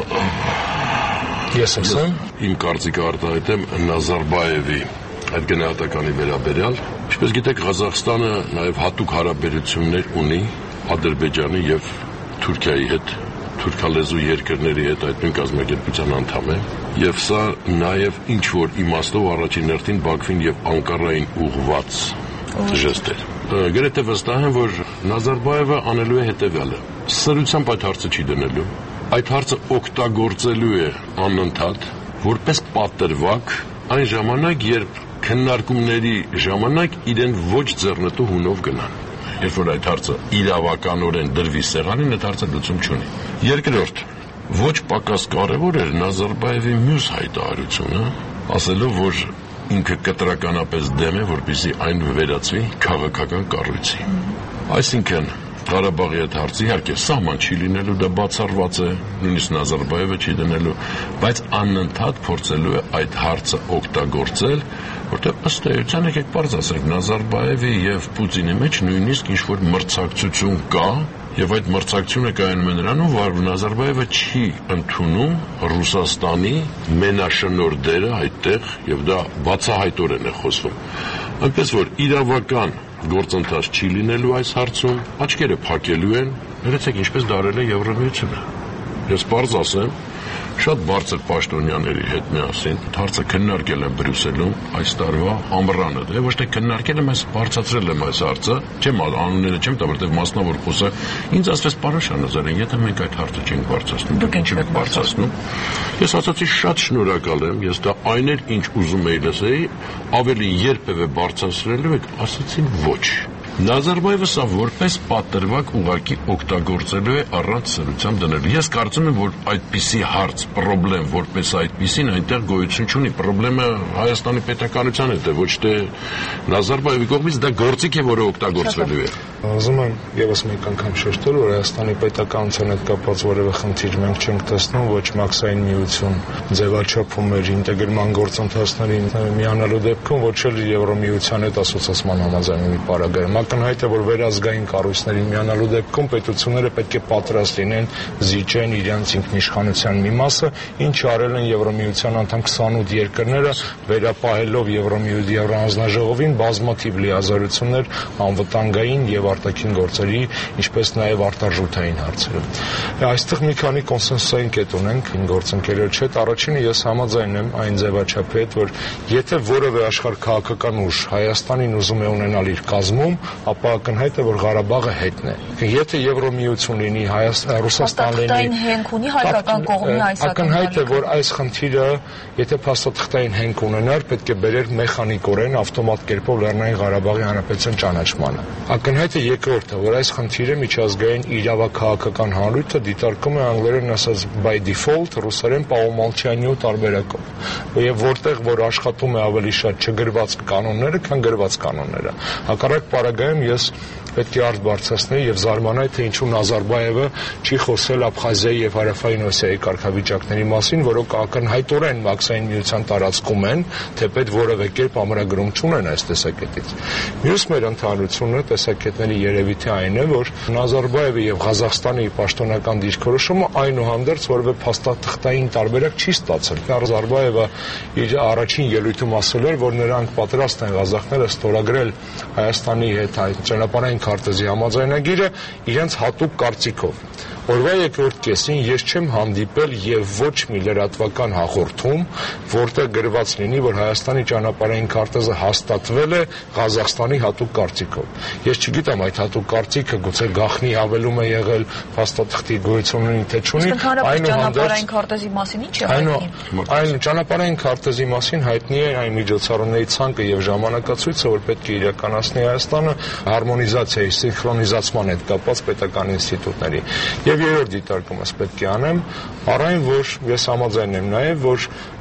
Ես ասեմ, իմ կարծիքը արտահայտեմ Նազարբաևի այդ գնահատականի վերաբերյալ, ինչպես գիտեք, Ղազախստանը նաև հատուկ հարաբերություններ ունի Ադրբեջանի եւ Թուրքիայի հետ, թուրքալեզու երկրների հետ այդ նույն կազմակերպության անդամ է, եւ սա նաև ինչ որ իմաստով առաջին հերթին Բաքվին եւ Անկարային ուղղված ժեստ է։ Գրեթե վստահ եմ, որ Նազարբաևը անելու է հետեւյալը. սրությամբ այդ հարցը չի դնելու, այդ հարցը օգտագործելու է անընդհատ որպես պատրվակ այն ժամանակ, երբ քննարկումների ժամանակ իրեն ոչ ձեռնտու հունով գնան։ Երբ որ այդ հարցը իրավականորեն դրվի սեղանին, այդ հարցը լուծում չունի։ Երկրորդ, ոչ պակաս կարևոր էր Նազարբաևի մյուս հայտարարությունը, ասելով, որ ինքը կտրականապես դեմ է, որպեսզի այն վերածվի քաղաքական կառույցի։ Այսինքն Ղարաբաղի այդ հարցը իհարկե սահման չի լինելու, դա բացառված է, նույնիսկ Նազարբաևը չի դնելու, բայց անընդհատ փորձելու է այդ հարցը օգտագործել, որտեղ ըստ էության եկեք պարզ ասենք, Նազարբաևի եւ Պուտինի մեջ նույնիսկ ինչ-որ մրցակցություն կա, եւ այդ մրցակցությունը կայանում է նրանում, որ Նազարբաևը չի ընդունում Ռուսաստանի մենաշնորհ դերը այդտեղ, եւ դա բացահայտորեն է խոսվում։ Այնպես որ իրավական գործընթաց չի լինելու այս հարցում, աչքերը փակելու են, ներեցեք ինչպես դարել է Եվրամիությունը։ Ես պարզ ասեմ, շատ բարձր պաշտոնյաների հետ միասին հարցը քննարկել եմ Բրյուսելում այս տարվա ամռանը, դե ոչ թե քննարկել եմ, այս բարձրացրել եմ այս հարցը, չեմ անունները չեմ տա, որտեղ մասնավոր խոսը ինձ ասվեց պարոն Շանազարյան, եթե մենք այդ հարցը չենք բարձրացնում, դուք ինչի եք բարձրացնում։ Ես ասացի շատ շնորհակալ եմ, ես դա այն էր, ինչ ուզում էի լսեի, ավելի երբևէ բարձրացրելու եք, ասացին ոչ։ Նազարբաևը սա որպես պատրվակ ուղղակի օգտագործելու է առանց սրությամբ դնելու։ Ես կարծում եմ, որ այդպիսի հարց, պրոբլեմ, որպես այդպիսին այնտեղ գոյություն չունի։ Պրոբլեմը Հայաստանի պետականության հետ է, ոչ թե Նազարբաևի կողմից դա գործիք է, որը օգտագործվելու է։ Ուզում եմ եւս մեկ անգամ շեշտել, որ Հայաստանի պետականության հետ կապված որևէ խնդիր մենք չենք տեսնում, ոչ մաքսային միություն ձևաչափում մեր ինտեգրման գործընթացներին միանալու դեպքում, ոչ էլ Եվրոմիության հետ ասոցիացման համաձայնումի պարագայում։ Ակնհայտ է, որ վերազգային կառույցների միանալու դեպքում պետությունները պետք է պատրաստ լինեն զիջեն իրենց ինքնիշխանության մի մասը, ինչը արել են Եվրոմիության անդամ 28 երկրները, վերապահելով Եվրոհանձնաժողովին բազմաթիվ լիազորություններ անվտանգային եւ արտաքին գործերի, ինչպես նաեւ արտարժութային հարցերում։ Այստեղ մի քանի կոնսենսուսային կետ ունենք գործընկերոջ հետ։ Առաջինը ես համաձայն եմ այն ձևաչափի հետ, որ եթե որևէ աշխարհ քաղաքական ուժ Հայաստանին ուզում է ունենալ իր կազմում, ապա ակնհայտ է, որ Ղարաբաղը հետն է։ Եթե Եվրոմիություն լինի, Ռուսաստան լինի, հենք ունի հայկական կողմի այս ակնհայտ է, որ այս խնդիրը, եթե փաստաթղթային հենք ունենար, պետք է բերեր մեխանիկորեն ավտոմատ կերպով Լեռնային Ղարաբաղի Հանրապետության ճանաչմանը։ Ակնհայտ է երկրորդը, որ այս խնդիրը միջազգային իրավաքաղաքական հանրույթը դիտարկում է անգլերեն ասած by default, ռուսերեն по-умолчанию տարբերակով։ Եվ որտեղ որ աշխատում է ավելի շատ չգրված կանոնները, քան գրված կանոնները։ Հակառակ պարագայում ես պետք է արդ բարձրացնել եւ զարմանալ, թե ինչու Նազարբաևը չի խոսել Աբխազիայի եւ Հարավային Օսիայի կարգավիճակների մասին, որոնք ակնհայտորեն մաքսային միության տարածքում են, թեպետ որևէ կերպ ամրագրում չունեն այս տեսակետից։ Մյուս մեր ընդհանրությունը տեսակետների երևույթը այն է, որ Նազարբաևը եւ Ղազախստանի պաշտոնական դիրքորոշումը այնուհանդերձ որևէ փաստաթղթային տարբերակ չի ստացել։ Նազարբաևը իր առաջին ելույթում ասել էր, որ նրանք պատրաստ են ղազախները ստորագրել Հայաստանի հետ այդ ճանապարհային քարտեզի համաձայնագիրը իրենց հատուկ կարծիքով։ Օրվա երկրորդ կեսին ես չեմ հանդիպել եւ ոչ մի լրատվական հաղորդում, որտեղ գրված լինի, որ Հայաստանի ճանապարհային քարտեզը հաստատվել է Ղազախստանի հատուկ կարծիքով։ Ես չգիտեմ այդ հատուկ կարծիքը գուցե գաղտնի հավելում է եղել փաստաթղթի գոյությունի թե չունի, այնուհանդերձ ճանապարհային քարտեզի մասին ի՞նչ է հայտնի։ Այն ճանապարհային քարտեզի մասին հայտնի է այն միջոցառումների ցանկը եւ ժամանակացույցը, որ պետք է իրականացնի Հայաստանը հարմոնիզացիայի, սինխրոնիզացման հետ կապված պետական ինստիտուտների։ Եվ երրորդ դիտարկումս պետք է անեմ, առայն որ ես համաձայն եմ նաև, որ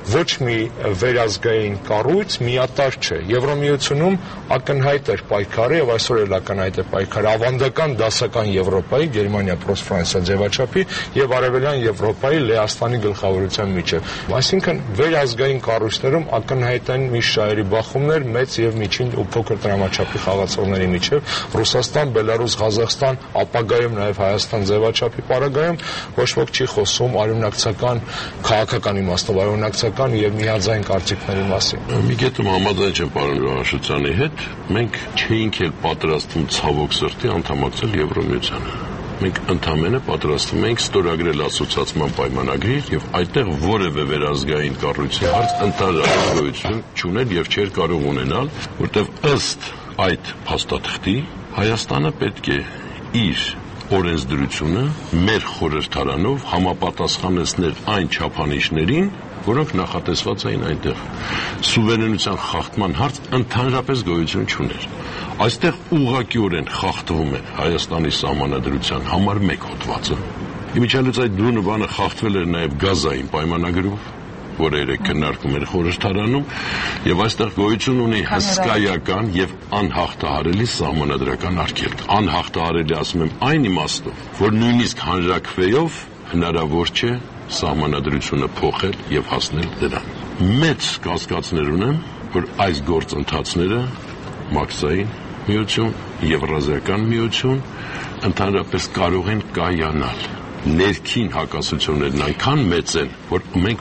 ոչ մի վերազգային կառույց միատար չէ։ Եվրոմիությունում ակնհայտ էր պայքարը եւ այսօր էլ ակնհայտ է պայքարը ավանդական դասական Եվրոպայի, Գերմանիա, Պրոս-Ֆրանսիա ձևաչափի եւ արևելյան Եվրոպայի Լեհաստանի գլխավորության միջեւ։ Այսինքն վերազգային կառույցներում ակնհայտ են մի շահերի բախումներ մեծ եւ միջին ու փոքր տրամաչափի խաղացողների միջեւ Ռուսաստան, Բելարուս, Ղազախստան, ապագայում նաեւ Հայաստան ձևաչափի պարագայում ոչ ոք չի խոսում արյունակցական քաղաքական իմաստով արյունակցական եւ միաձայն կարծիքների մասին։ Մի կետում համաձայն չեմ պարոն Ժողովրդյանի հետ, մենք չէինք էլ պատրաստվում ցավոք սրտի անդամակցել Եվրոմիությանը։ Մենք ընդամենը պատրաստվում ենք ստորագրել ասոցիացիան պայմանագրիր եւ այդտեղ որևէ վերազգային կառույցի հարց ընդհանրապես գոյություն չուներ եւ չէր կարող ունենալ, որտեղ ըստ այդ փաստաթղթի Հայաստանը պետք է իր օրենսդրությունը մեր խորհրդարանով համապատասխանեցնել այն չափանիշներին, որոնք նախատեսված էին այնտեղ։ Սուվերենության խախտման հարց ընդհանրապես գոյություն չուներ։ Այստեղ ուղղակիորեն խախտվում է Հայաստանի սահմանադրության համար 1 հոդվածը։ Իմիջիալից այդ դրունը բանը խախտվել էր նաև գազային պայմանագրով, որը երեք քննարկում էր խորհրդարանում, եւ այստեղ գոյություն ունի հսկայական եւ անհաղթահարելի սահմանադրական արգելք։ Անհաղթահարելի ասում եմ այն իմաստով, որ նույնիսկ հանրաքվեով հնարավոր չէ սահմանադրությունը փոխել եւ հասնել դրան։ Մեծ կասկածներ ունեմ, որ այս գործընթացները մաքսային միություն, Եվրազիական միություն ընդհանրապես կարող են կայանալ։ Ներքին հակասություններն այնքան մեծ են, որ մենք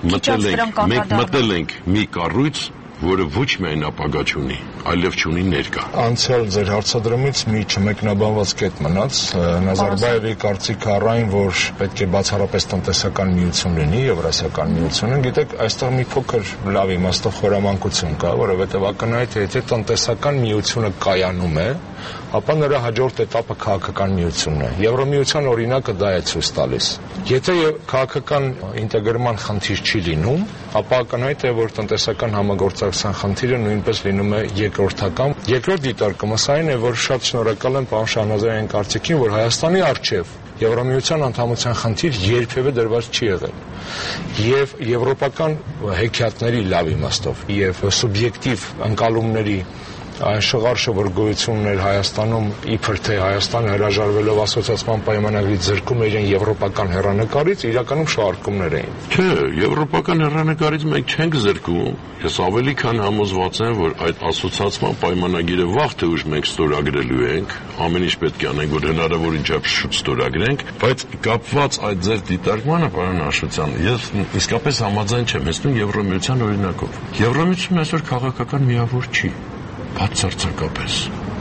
մտել ենք մի կառույց, որը ոչ միայն ապագա չունի, այլև չունի ներկա։ Անցյալ ձեր հարցադրումից մի չմեկնաբանված կետ մնաց, Նազարբաևի կարծիքը առայն, որ պետք է բացառապես տնտեսական միություն լինի, Եվրասիական միությունը, գիտեք, այստեղ մի փոքր լավ իմաստով խորամանկություն կա, որովհետև ակնհայտ է, եթե տնտեսական միությունը կայանում է, ապա նրա հաջորդ էտապը քաղաքական միությունն է։ Եվրոմիության օրինակը դա է ցույց տալիս։ Եթե քաղաքական ինտեգրման խնդիր չի լինում, ապա ակնհայտ է, որ տնտեսական համագործակցության խնդիրը նույնպես լինում է երկրորդական։ Երկրորդ դիտարկումը այն է, որ շատ շնորհակալ եմ պարոն Շահնազարյանի կարծիքին, որ Հայաստանի առջև Եվրոմիության անդամության խնդիր երբևէ դրված չի եղել։ Եվ եվրոպական հեքիաթների լավ իմաստով եւ սուբյեկտիվ ընկալումների այն շղարշը, որ գոյություն ուներ Հայաստանում, իբր թե Հայաստանը հրաժարվելով ասոցիացիան պայմանագրից զրկում էր իրեն եվրոպական հեռանկարից, իրականում շահարկումներ էին։ Չէ, եվրոպական հեռանկարից մենք չենք զրկվում։ Ես ավելի քան համոզված եմ, որ այդ ասոցիացիան պայմանագիրը վաղ թե ուշ մենք ստորագրելու ենք, ամեն ինչ պետք է անենք, որ հնարավորին չափ շուտ ստորագրենք, բայց կապված այդ ձեր դիտարկմանը, պարոն Աշոտյան, ես իսկապես համաձայն չեմ հստում Եվրոմիության օրինակով։ Եվրոմիությունն այսօր քաղաքական միավոր չի։ Բացարձակապես։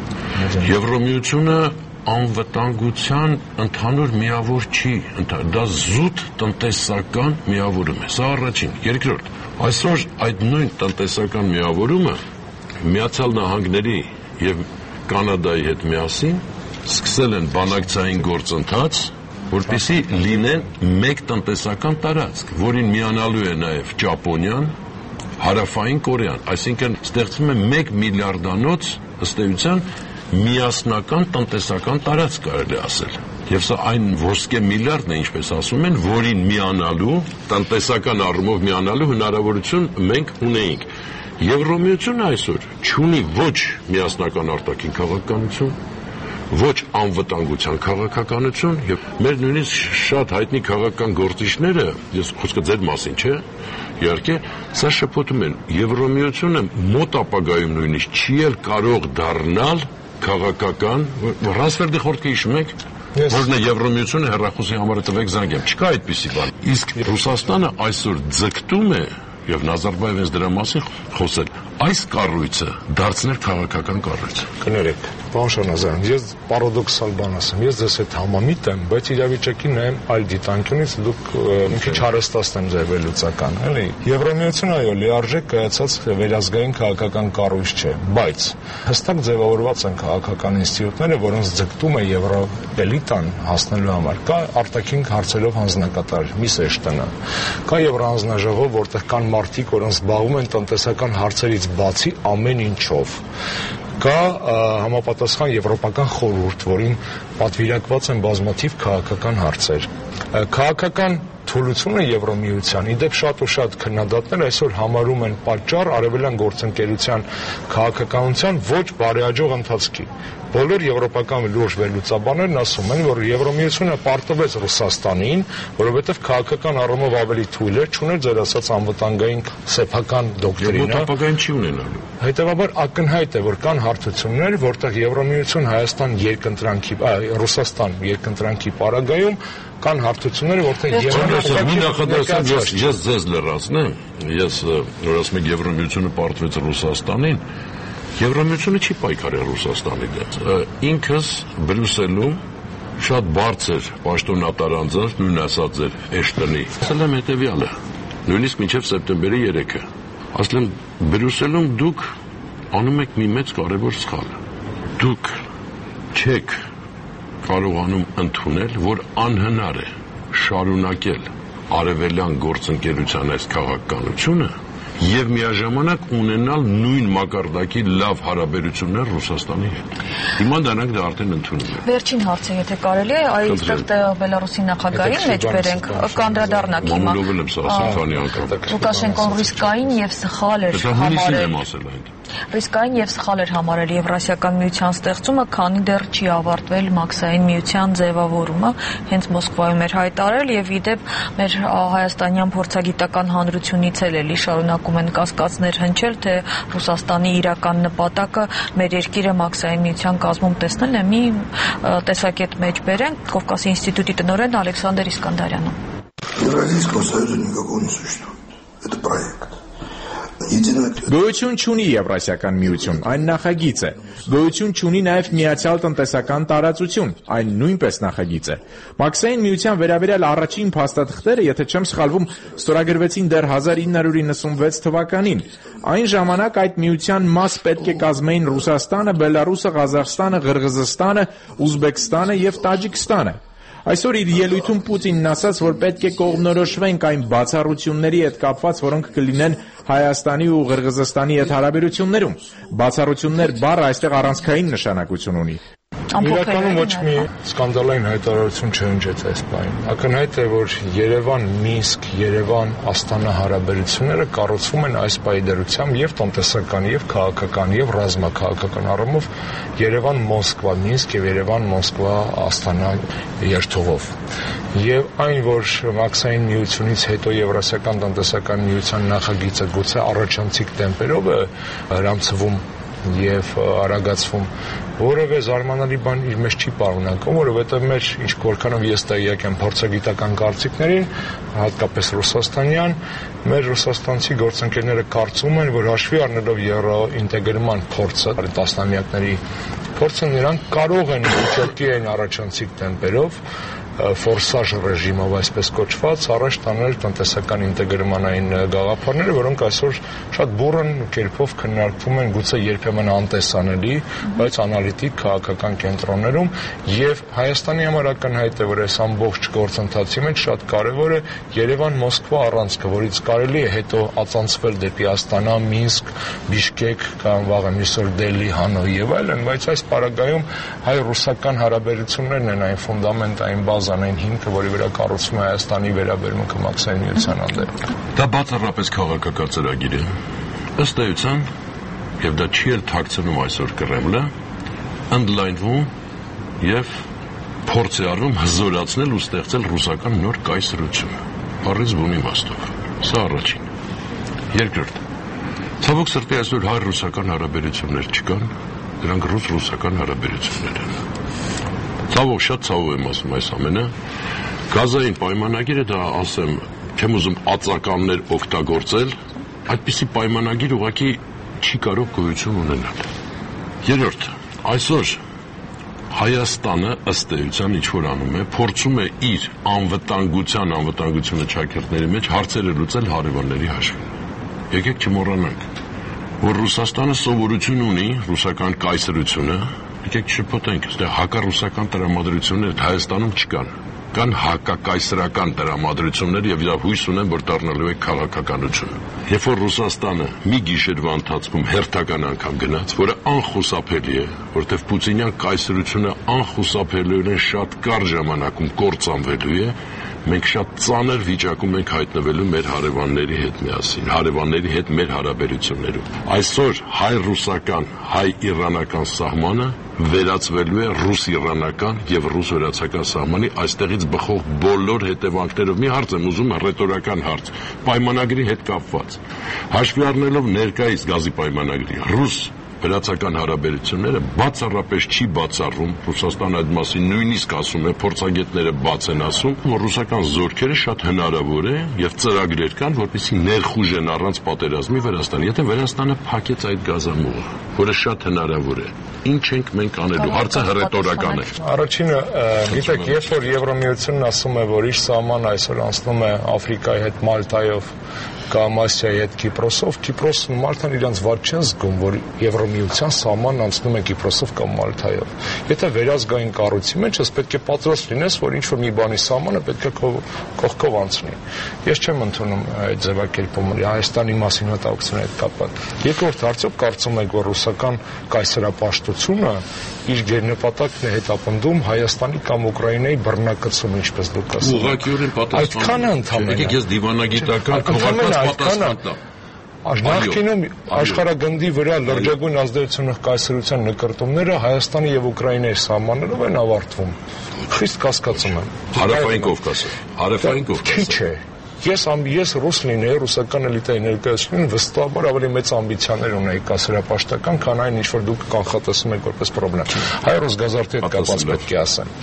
Եվրոմիությունը անվտանգության ընդհանուր միավոր չի, դա զուտ տնտեսական միավորում է։ Սա առաջին։ Երկրորդ, այսօր այդ նույն տնտեսական միավորումը Միացյալ Նահանգների եւ Կանադայի հետ միասին սկսել են բանակցային գործընթաց, որպեսզի լինեն մեկ տնտեսական տարածք, որին միանալու է նաեւ Ճապոնիան, Հարավային Կորեան, այսինքն ստեղծվում է 1 միլիարդանոց ըստ էության միասնական տնտեսական տարածք կարելի ասել։ Եվ սա այն ոսկե միլիարդն է, ինչպես ասում են, որին միանալու, տնտեսական առումով միանալու հնարավորություն մենք ունեինք։ Եվրոմիությունը այսօր չունի ոչ միասնական արտաքին քաղաքականություն, ոչ անվտանգության քաղաքականություն եւ մեր նույնիսկ շատ հայտնի քաղաքական գործիչները, ես խոսքը ձեր մասին չէ, իհարկե, սա շփոթում են Եվրոմիությունը մոտ ապագայում նույնիսկ չի էլ կարող դառնալ քաղաքական, Ռասֆերդի խորհուրդը հիշում եք, որն է Եվրոմիությունը հեռախոսի համարը տվեք զանգեմ, չկա այդպիսի բան։ Իսկ Ռուսաստանը այսօր ձգտում է եւ Նազարբաևն դրա մասին խոսել, այս կառույցը դարձնել քաղաքական կառույց։ Կներեք, պարոն Շահնազարյան, ես պարադոքսալ բան ասեմ, ես ձեզ հետ համամիտ եմ, բայց իրավիճակի նայեմ այլ դիտանկյունից, դուք մի քիչ հարստացնեմ ձեր վերլուծական, էլի։ Եվրոմիությունը այո, լիարժեք կայացած վերազգային քաղաքական կառույց չէ, բայց հստակ ձևավորված են քաղաքական ինստիտուտները, որոնց ձգտում է եվրոէլիտան հասնելու համար։ Կա արտաքին հարցերով հանձնակատար Միս Էշտոնը, կա Եվրահանձնաժողով, որտեղ կան մարդիկ, որոնց զբաղվում են տնտեսական հարցերից բացի ամեն ինչով։ Կա համապատասխան եվրոպական խորհուրդ, որին պատվիրակված են բազմաթիվ քաղաքական հարցեր։ Քաղաքական թուլությունը Եվրոմիության իդեպ շատ ու շատ քննադատներ այսօր համարում են պատճառ արևելյան գործընկերության քաղաքականության ոչ բարեհաջող ընթացքի։ Բոլոր եվրոպական լուրջ վերլուծաբաններն ասում են, որ Եվրոմիությունը պարտվեց Ռուսաստանին, որովհետև քաղաքական առումով ավելի թույլ էր, չուներ ձեր ասած անվտանգային սեփական դոկտրինա։ Ապագային չի ունենալու։ Հետևաբար ակնհայտ է, որ կան հարթություններ, որտեղ Եվրոմիություն Հայաստան երկընտրանքի, Ռուսաստան երկընտրանքի պարագայում կան հարթություններ, որտեղ ես ձեզ լրացնեմ, ես որ ասում եք Եվրոմիությունը պարտվեց Ռուսաստանին, Եվրոմիությունը չի պայքարել Ռուսաստանի դեմ։ Ինքս Բրյուսելում շատ բարձր պաշտոնատարանձած, նույն ասած էր Էշտոնի, ասել եմ հետևյալը, նույնիսկ մինչև սեպտեմբերի 3-ը, ասել եմ Բրյուսելում դուք անում եք մի մեծ կարևոր սխալ։ Դուք չեք կարողանում ընդունել, որ անհնար է շարունակել արևելյան գործընկերության այս քաղաքականությունը եւ միաժամանակ ունենալ նույն մակարդակի լավ հարաբերություններ Ռուսաստանի հետ։ Հիմա դրանք դա արդեն ընդունում են։ Վերջին հարցը, եթե կարելի է, այստեղ Բելարուսի նախագահին մեջ բերենք, կանդրադառնանք հիմա։ Լուկաշենկոն ռիսկային եւ սխալ էր համարել։ Ռիսկային եւ սխալ էր համարել Եվրասիական միության ստեղծումը, քանի դեռ չի ավարտվել Մաքսային միության ձևավորումը, հենց Մոսկվայում էր հայտարարել եւ իդեպ մեր հայաստանյան փորձագիտական հանրությունից էլի շարունակում են կասկածներ հնչել, թե Ռուսաստանի իրական նպատակը մեր երկիրը Մաքսային միության կազմում տեսնել է։ Մի տեսակետ մեջ բերենք Կովկասի ինստիտուտի տնօրեն Ալեքսանդր Իսկանդարյանը։ Евразийского союза никакого не существует. Это проект. Գոյություն չունի Եվրասիական միություն, այն նախագիծ է։ Գոյություն չունի նաև միացյալ տնտեսական տարածություն, այն նույնպես նախագիծ է։ Մաքսային միության վերաբերյալ առաջին փաստաթղթերը, եթե չեմ սխալվում, ստորագրվեցին դեռ 1996 թվականին։ Այն ժամանակ այդ միության մաս պետք է կազմեին Ռուսաստանը, Բելարուսը, Ղազախստանը, Ղրղզստանը, Ուզբեկստանը եւ Տաջիկստանը։ Այսօր իր ելույթում Պուտինն ասաց, որ պետք է կողմնորոշվենք այն բացառությունների հետ կապված, որոնք կլինեն Հայաստանի ու Ղրղզստանի հետ հարաբերություններում։ Բացառություններ բառը այստեղ առանցքային նշանակություն ունի։ Իրականում ոչ մի սկանդալային հայտարարություն չհնչեց այս բանին։ Ակնհայտ է, որ Երևան-Մինսկ, Երևան-Աստանա հարաբերությունները կառուցվում են այս պայդերությամբ եւ տնտեսական, եւ քաղաքական, եւ ռազմաքաղաքական առումով Երևան-Մոսկվա, Մինսկ եւ Երևան-Մոսկվա-Աստանա երթուղով։ Եվ այն, որ Մաքսային միությունից հետո Եվրասիական տնտեսական միության նախագիծը գուցե առաջանցիկ տեմպերով է հрамցվում եւ արագացվում, որովհետեւ զարմանալի բան իր մեջ չի պարունակում, որովհետեւ մեր ինչքանով ես տեղյակ եմ փորձագիտական կարծիքներին, հատկապես ռուսաստանյան, մեր ռուսաստանցի գործընկերները կարծում են, որ հաշվի առնելով եվրոինտեգրման փորձը, տասնամյակների փորձը, նրանք կարող են իհարկե այն առաջանցիկ տեմպերով ֆորսաժ ռեժիմով այսպես կոչված առաջ տանել տնտեսական ինտեգրմանային գաղափարները, որոնք այսօր շատ բուռն կերպով քննարկվում են գուցե երբեմն անտեսանելի, բայց անալիտիկ քաղաքական կենտրոններում եւ Հայաստանի համար ակնհայտ է, որ այս ամբողջ գործընթացի մեջ շատ կարեւոր է Երևան-Մոսկվա առանցքը, որից կարելի է հետո ածանցվել դեպի Աստանա, Մինսկ, Բիշկեք կամ վաղը միսօր Դելհի, Հանոյ եւ այլն, բայց այս պարագայում հայ-ռուսական հարաբերություններն են այն ֆունդամենտային բազային հիմքը, որի վրա կառուցվում է Հայաստանի վերաբերմունքը Մաքսային միության հանդեպ։ Դա բացառապես քաղաքական ծրագիր է։ Ըստ էության, եւ դա չի էլ թաքցնում այսօր Կրեմլը, ընդլայնվում եւ փորձ է արվում հզորացնել ու ստեղծել ռուսական նոր կայսրություն։ Բառից բուն իմաստով։ Սա առաջին։ Երկրորդ։ Ցավոք սրտի այսօր հայ-ռուսական հարաբերություններ չկան, դրանք ռուս-ռուսական հարաբերություններ են։ Ցավոք շատ ցավով եմ ասում այս ամենը։ Գազային պայմանագիրը դա ասեմ, չեմ ուզում ածականներ օգտագործել, այդպիսի պայմանագիր ուղղակի չի կարող գոյություն ունենալ։ Երրորդ, այսօր Հայաստանը ըստ էության ինչ որ անում է, փորձում է իր անվտանգությունը ճակերտների մեջ հարցերը լուծել հարևանների հաշվին։ Եկեք չմոռանանք, որ Ռուսաստանը սովորություն ունի, ռուսական կայսրությունը, եկեք չշփոթենք, այստեղ հակառուսական տրամադրություններ Հայաստանում չկան։ Կան հակակայսրական տրամադրություններ եւ դա հույս ունեմ, որ դառնալու է քաղաքականություն։ Երբ որ Ռուսաստանը մի գիշերվա ընթացքում հերթական անգամ գնաց, որը անխուսափելի է, որտեղ պուտինյան կայսրությունը անխուսափելիորեն շատ կարճ ժամանակում կործանվելու է, մենք շատ ծանր վիճակում ենք հայտնվելու մեր հարևանների հետ միասին, հարևանների հետ մեր հարաբերություններում։ Այսօր հայ-ռուսական, հայ-իրանական սահմանը վերածվելու է ռուս-իրանական եւ ռուս-վրացական սահմանի այստեղից բխող բոլոր հետևանքներով։ Մի հարց եմ ուզում, ռետորական հարց, պայմանագրի հետ կապված։ Հաշվի առնելով ներկայիս գազի պայմանագրի ռուս-վրացական հարաբերությունները բացառապես չի բացառում, Ռուսաստանը այդ մասին նույնիսկ ասում է, փորձագետները բաց են ասում, որ ռուսական զորքերը շատ հնարավոր է եւ ծրագրեր կան, որպեսզի ներխուժեն առանց պատերազմի Վրաստան։ Եթե Վրաստանը փակեց այդ գազամուղը, որը շատ հնարավոր է, ինչ ենք մենք անելու, հարցը ռետորական է։ Առաջինը, գիտեք, երբ որ Եվրամիությունն ասում է, որ իր սահմանը այսօր անցնում է Աֆրիկայի հետ Մալտայով կամ Ասիայի հետ Կիպրոսով, Կիպրոսն ու Մալտան իրանց վատ չեն զգում, որ Եվրամիության սահմանն անցնում է Կիպրոսով կամ Մալտայով։ Եթե վերազգային կառույցի մեջ ես պետք է պատրաստ լինես, որ ինչ-որ մի բանի սահմանը պետք է կողքով անցնի։ Ես չեմ ընդունում այդ ձևակերպումը Հայաստանի մասին մտահոգությունների հետ կապված։ Երկրորդ, արդյոք կարծում եք, որ ռուսական կայսերապաշտությունը իր գերնպատակն է հետապնդում Հայաստանի կամ Ուկրաինայի բռնակցումը, ինչպես դուք ասում եք։ Ուղղակիորեն պատասխան։ Այդքանը ընդհանրապես։ Եկեք ես դիվանագիտական քողարկած պատասխան տամ։ Նախկինում աշխարհագնդի վրա լրջագույն ազդեցությունը կայսրության նկարտումները Հայաստանի եւ Ուկրաինայի սահմաններով են ավարտվում։ Խիստ կասկածում եմ։ Հարավային Կովկասը։ Հարավային Կովկասը։ Քիչ է։ Ես ռուս լինեի, ռուսական էլիտայի ներկայացուցիչին վստահաբար ավելի մեծ ամբիցիաներ ունեի կայսերապաշտական, քան այն ինչ որ դուք կանխատեսում եք որպես խնդրեմ։ Հայ-ռուս գազարդի հետ կապված պետք է ասեմ։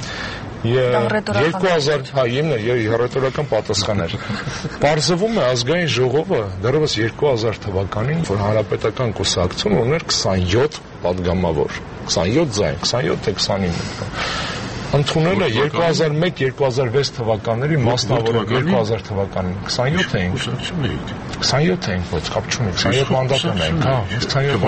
2000 հռետորական պատասխան էր։ Պարզվում է ազգային ժողովը դեռևս 2000 թվականին, որ հանրապետական կուսակցություն ուներ 27 падգամավոր, 27 ձայն, 27 թե 29։ Ընդունել է 2001-2006 թվականների մասնավորը 2000 թվականին 27 էինք 27 էինք ոչ կապ չունի 27 մանդատ ունենք հա 27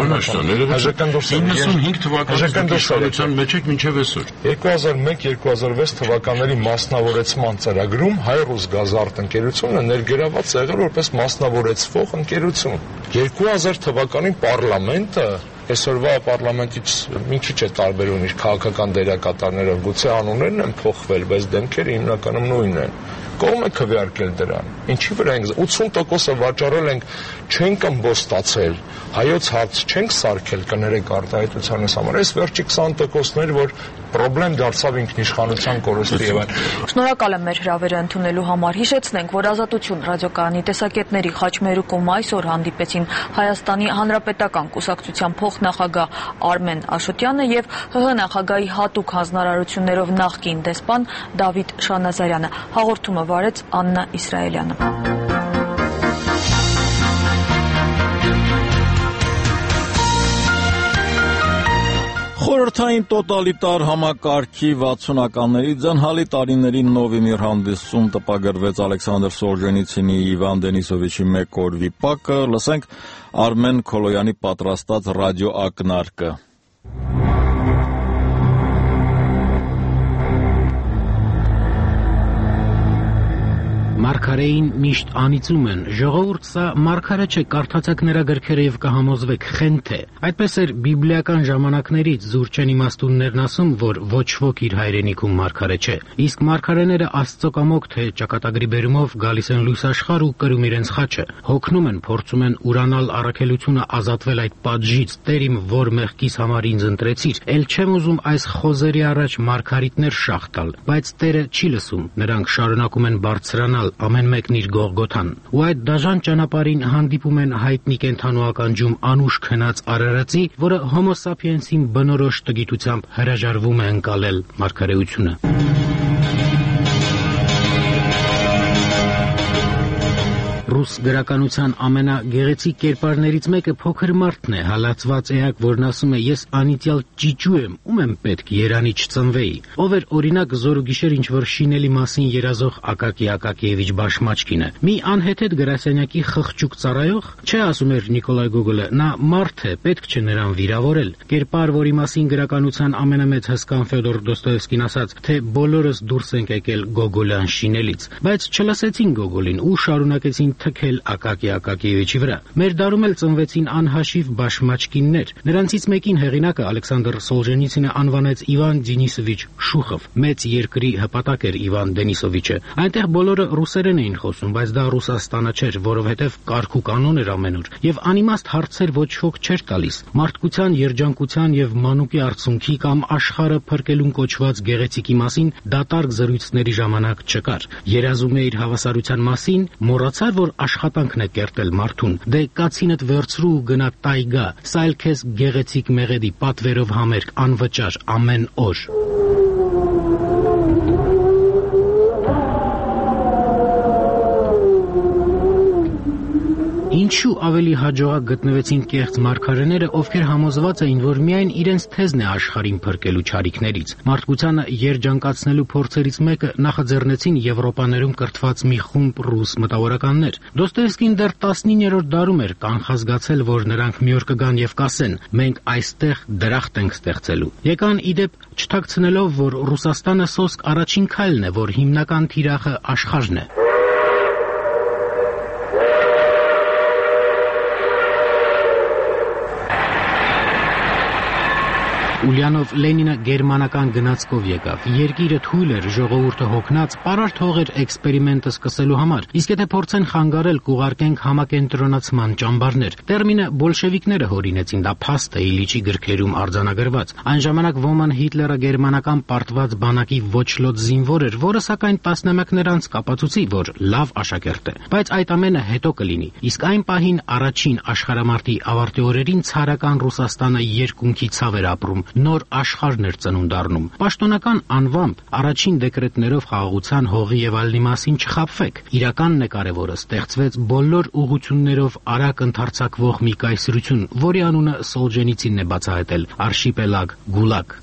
95 թվականին իշխանության մեջ եք մինչև այսօր 2001-2006 թվականների մասնավորեցման ծրագրում հայ-ռուս գազարդ ընկերությունը ներգրաված եղել որպես մասնավորեցվող ընկերություն 2000 թվականին պարլամենտը այսօրվա պարլամենտից մի քիչ է տարբերում իր քաղաքական դերակատարներով գուցե անուններն են փոխվել բայց դեմքերը հիմնականում նույնն են կողմ է քվեարկել դրան ինչի վրա ենք 80%-ը վաճառել ենք չենք ամբոստացել հայոց հարց չենք սարքել կներեք արտահայտությանս համար այս վերջի 20%-ներ որ պրոբլեմ դարձավ ինքնիշխանության կորստի եւ այլն Շնորհակալ եմ մեր հրավերը ընդունելու համար հիշեցնենք որ Ազատություն ռադիոկայանի տեսակետների խաչմերուկում այսօր հանդիպեցին Հայաստանի Հանրապետական կուսակցության փոխնախագահ Արմեն Աշոտյանը եւ ՀՀ նախագահի հատուկ հանձնարարություններով նախկին դեսպան Դավիթ Շանազարյանը հաղորդումը վարեց Աննա Իսրայելյանը Խորհրդային տոտալիտար համակարգի 60-ականների ձնհալի տարիների նովիմիր հանդիսում տպագրվեց Ալեքսանդր Սոլժենիցինի Իվան Դենիսովիչի մեկ օր վիպակը, լսենք Արմեն Քոլոյանի պատրաստած ռադիոակնարկը։ Մարգարեին միշտ անիծում են, ժողովուրդ սա մարգարե չէ, կարդացեք նրա գրքերը եւ կհամոզվեք, խենթ է։ Այդպես էր բիբլիական ժամանակներից զուրչեն իմաստուններն ասում, որ ոչ ոք իր հայրենիքում մարգարե չէ։ Իսկ մարգարեները Աստծո կամոք թե ճակատագրի բերումով գալիս են լույս աշխարհ ու կրում իրենց խաչը, հոգնում են, փորձում են ուրանալ առաքելությունը ազատվել այդ պատժից, Տեր իմ, որ մեղքիս համար ինձ ընտրեցիր, ել չեմ ուզում այս խոզերի առաջ մարգարիտներ շաղ տալ, բայց Տերը չի լսում, նրանք շարունակում են բարձրանալ ամեն մեկն իր Գողգոթան։ Ու այդ դաժան ճանապարհին հանդիպում են հայտնի կենթանու ականջում անուշ քնած արարածի, որը հոմո սապիենսին բնորոշ տգիտությամբ հրաժարվում է ընկալել մարգարեությունը։ Ռուս գրականության ամենագեղեցիկ կերպարներից մեկը փոքր մարդն է, հալածված էակ, որն ասում է ես անիծյալ ճիճու եմ, ում եմ պետք երանի չծնվեի։ Ով էր օրինակ զորուգիշեր ինչ-որ շինելի մասին երազող Ակակի Ակակիևիչ Բաշմաչկինը։ Մի անհեթեթ գրասենյակի խղճուկ ծառայող, չէ ասում էր Նիկոլայ Գոգոլը, նա մարդ է, պետք չէ նրան վիրավորել։ Կերպար, որի մասին գրականության ամենամեծ հսկան Ֆյոդոր Դոստոևսկին ասաց, թե բոլորս դուրս ենք եկել Գոգոլյան շինելից, բայց չլսեցին Գոգոլին ու շարունակեցին թքել Ակակի Ակակիևիչի վրա։ Մեր դարում էլ ծնվեցին անհաշիվ բաշմաճկիններ։ Նրանցից մեկին հեղինակը Ալեքսանդր Սոլժենիցինը անվանեց Իվան Դենիսովիչ Շուխով։ Մեծ երկրի հպատակ էր Իվան Դենիսովիչը։ Այնտեղ բոլորը ռուսերեն էին խոսում, բայց դա Ռուսաստանը չէր, որովհետև կարգ ու կանոն էր ամենուր, եւ անիմաստ հարցեր ոչ ոք չէր տալիս։ Մարդկության, երջանկության եւ մանուկի արցունքի կամ աշխարհը փրկելուն կոչված գեղեցիկի մասին դատարկ զրույցների ժամանակ չկար։ Երազում է իր հավասարության մասին, մոռացար, որ աշխատանքն է կերտել մարդուն։ Դե կացինդ վերցրու ու գնա տայգա, սա էլ քեզ գեղեցիկ մեղեդի պատվերով համերգ անվճար ամեն օր։ Ինչու ավելի հաջողակ գտնվեցին կեղծ մարգարեները, ովքեր համոզված էին, որ միայն իրենց թեզն է աշխարհին փրկելու չարիքներից։ Մարդկությանը երջանկացնելու փորձերից մեկը նախաձեռնեցին Եվրոպաներում կրթված մի խումբ ռուս մտավորականներ։ Դոստոևսկին դեռ 19-րդ դարում էր կանխազգացել, որ նրանք մի օր կգան եւ կասեն. «Մենք այստեղ դրախտ ենք ստեղծելու»։ Եկան իդեպ չթաքցնելով, որ Ռուսաստանը սոսկ առաջին քայլն է, որ հիմնական թիրախը աշխարհն է։ Ուլյանով Լենինը գերմանական գնացքով եկավ։ Երկիրը թույլ էր, ժողովուրդը հոգնած, պարարտ հողեր էքսպերիմենտը սկսելու համար։ Իսկ եթե փորձեն խանգարել, կուղարկենք համակենտրոնացման ճամբարներ։ Տերմինը բոլշևիկները հորինեցին, դա փաստ է Իլիչի գրքերում արձանագրված։ Այն ժամանակ Ոման Հիտլերը գերմանական պարտված բանակի ոչլոտ զինվոր էր, որը սակայն տասնամյակներ անց կապացուցի, որ լավ աշակերտ է։ Բայց այդ ամենը հետո կլինի։ Իսկ այն պահին առաջին աշխարհամարտի ավարտի օրերին ցարական Ռուսաստանը երկունքի ցավ էր ապրում։ Նոր աշխարհն էր ծնունդ առնում։ Պաշտոնական անվամբ առաջին դեկրետներով խաղաղության հողի եւ այլնի մասին չխաբվեք։ Իրականն է կարևորը, ստեղծվեց բոլոր ուղղություններով արագ ընդարձակվող մի կայսրություն, որի անունը Սոլժենիցինն է բացահայտել՝ Արշիպելագ Գուլագ։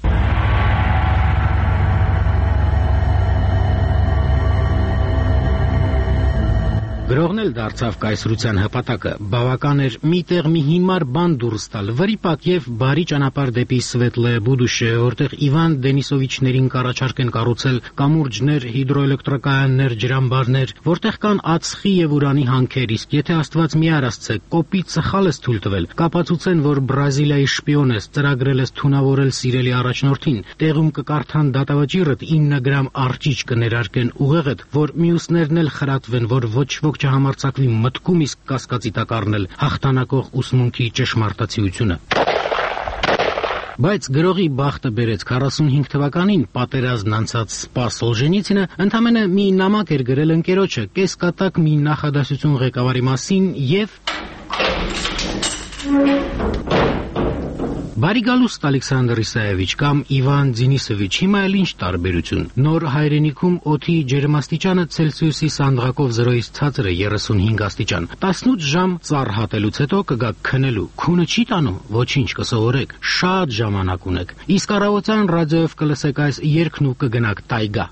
Գրողն էլ դարձավ կայսրության հպատակը։ Բավական էր միտեղ մի հիմար բան դուրս տալ, վրիպակ եւ բարի ճանապարհ դեպի Սվետլե Բուդուշե, որտեղ Իվան Դենիսովիչներին կառաջարկեն կառուցել կամուրջներ, հիդրոէլեկտրակայաններ, ջրամբարներ, որտեղ կան ածխի եւ ուրանի հանքեր, իսկ եթե Աստված մի արասցե, կոպիտ սխալ ես թույլ տվել, կապացուցեն, որ Բրազիլիայի շպիոն ես, ծրագրել ես թունավորել սիրելի առաջնորդին, տեղում կկարդան դատավճիռդ 9 գրամ արճիճ կներարկեն ուղեղդ, որ մյուսներն էլ խրատվեն, որ ոչ ոք չհամարձակվի մտքում իսկ կասկածի տակ առնել հաղթանակող ուսմունքի ճշմարտացիությունը։ Բայց գրողի բախտը բերեց 45 թվականին պատերազմն անցած Սպա Սոլժենիցինը ընդամենը մի նամակ էր գրել ընկերոջը կեսկատակ մի նախադասություն ղեկավարի մասին եւ Բարի գալուստ Ալեքսանդր Իսաևիչ կամ Իվան Դենիսովիչ, հիմա էլ ինչ տարբերություն։ Նոր հայրենիքում օդի ջերմաստիճանը Ցելսիուսի սանդղակով 0-ից ցածր է 35 աստիճան։ 18 ժամ ծառ հատելուց հետո կգաք քնելու։ Քունը չի տանում, ոչինչ կսովորեք, շատ ժամանակ ունեք։ Իսկ առավոտյան ռադիոյով կլսեք այս երգն ու կգնաք տայգա։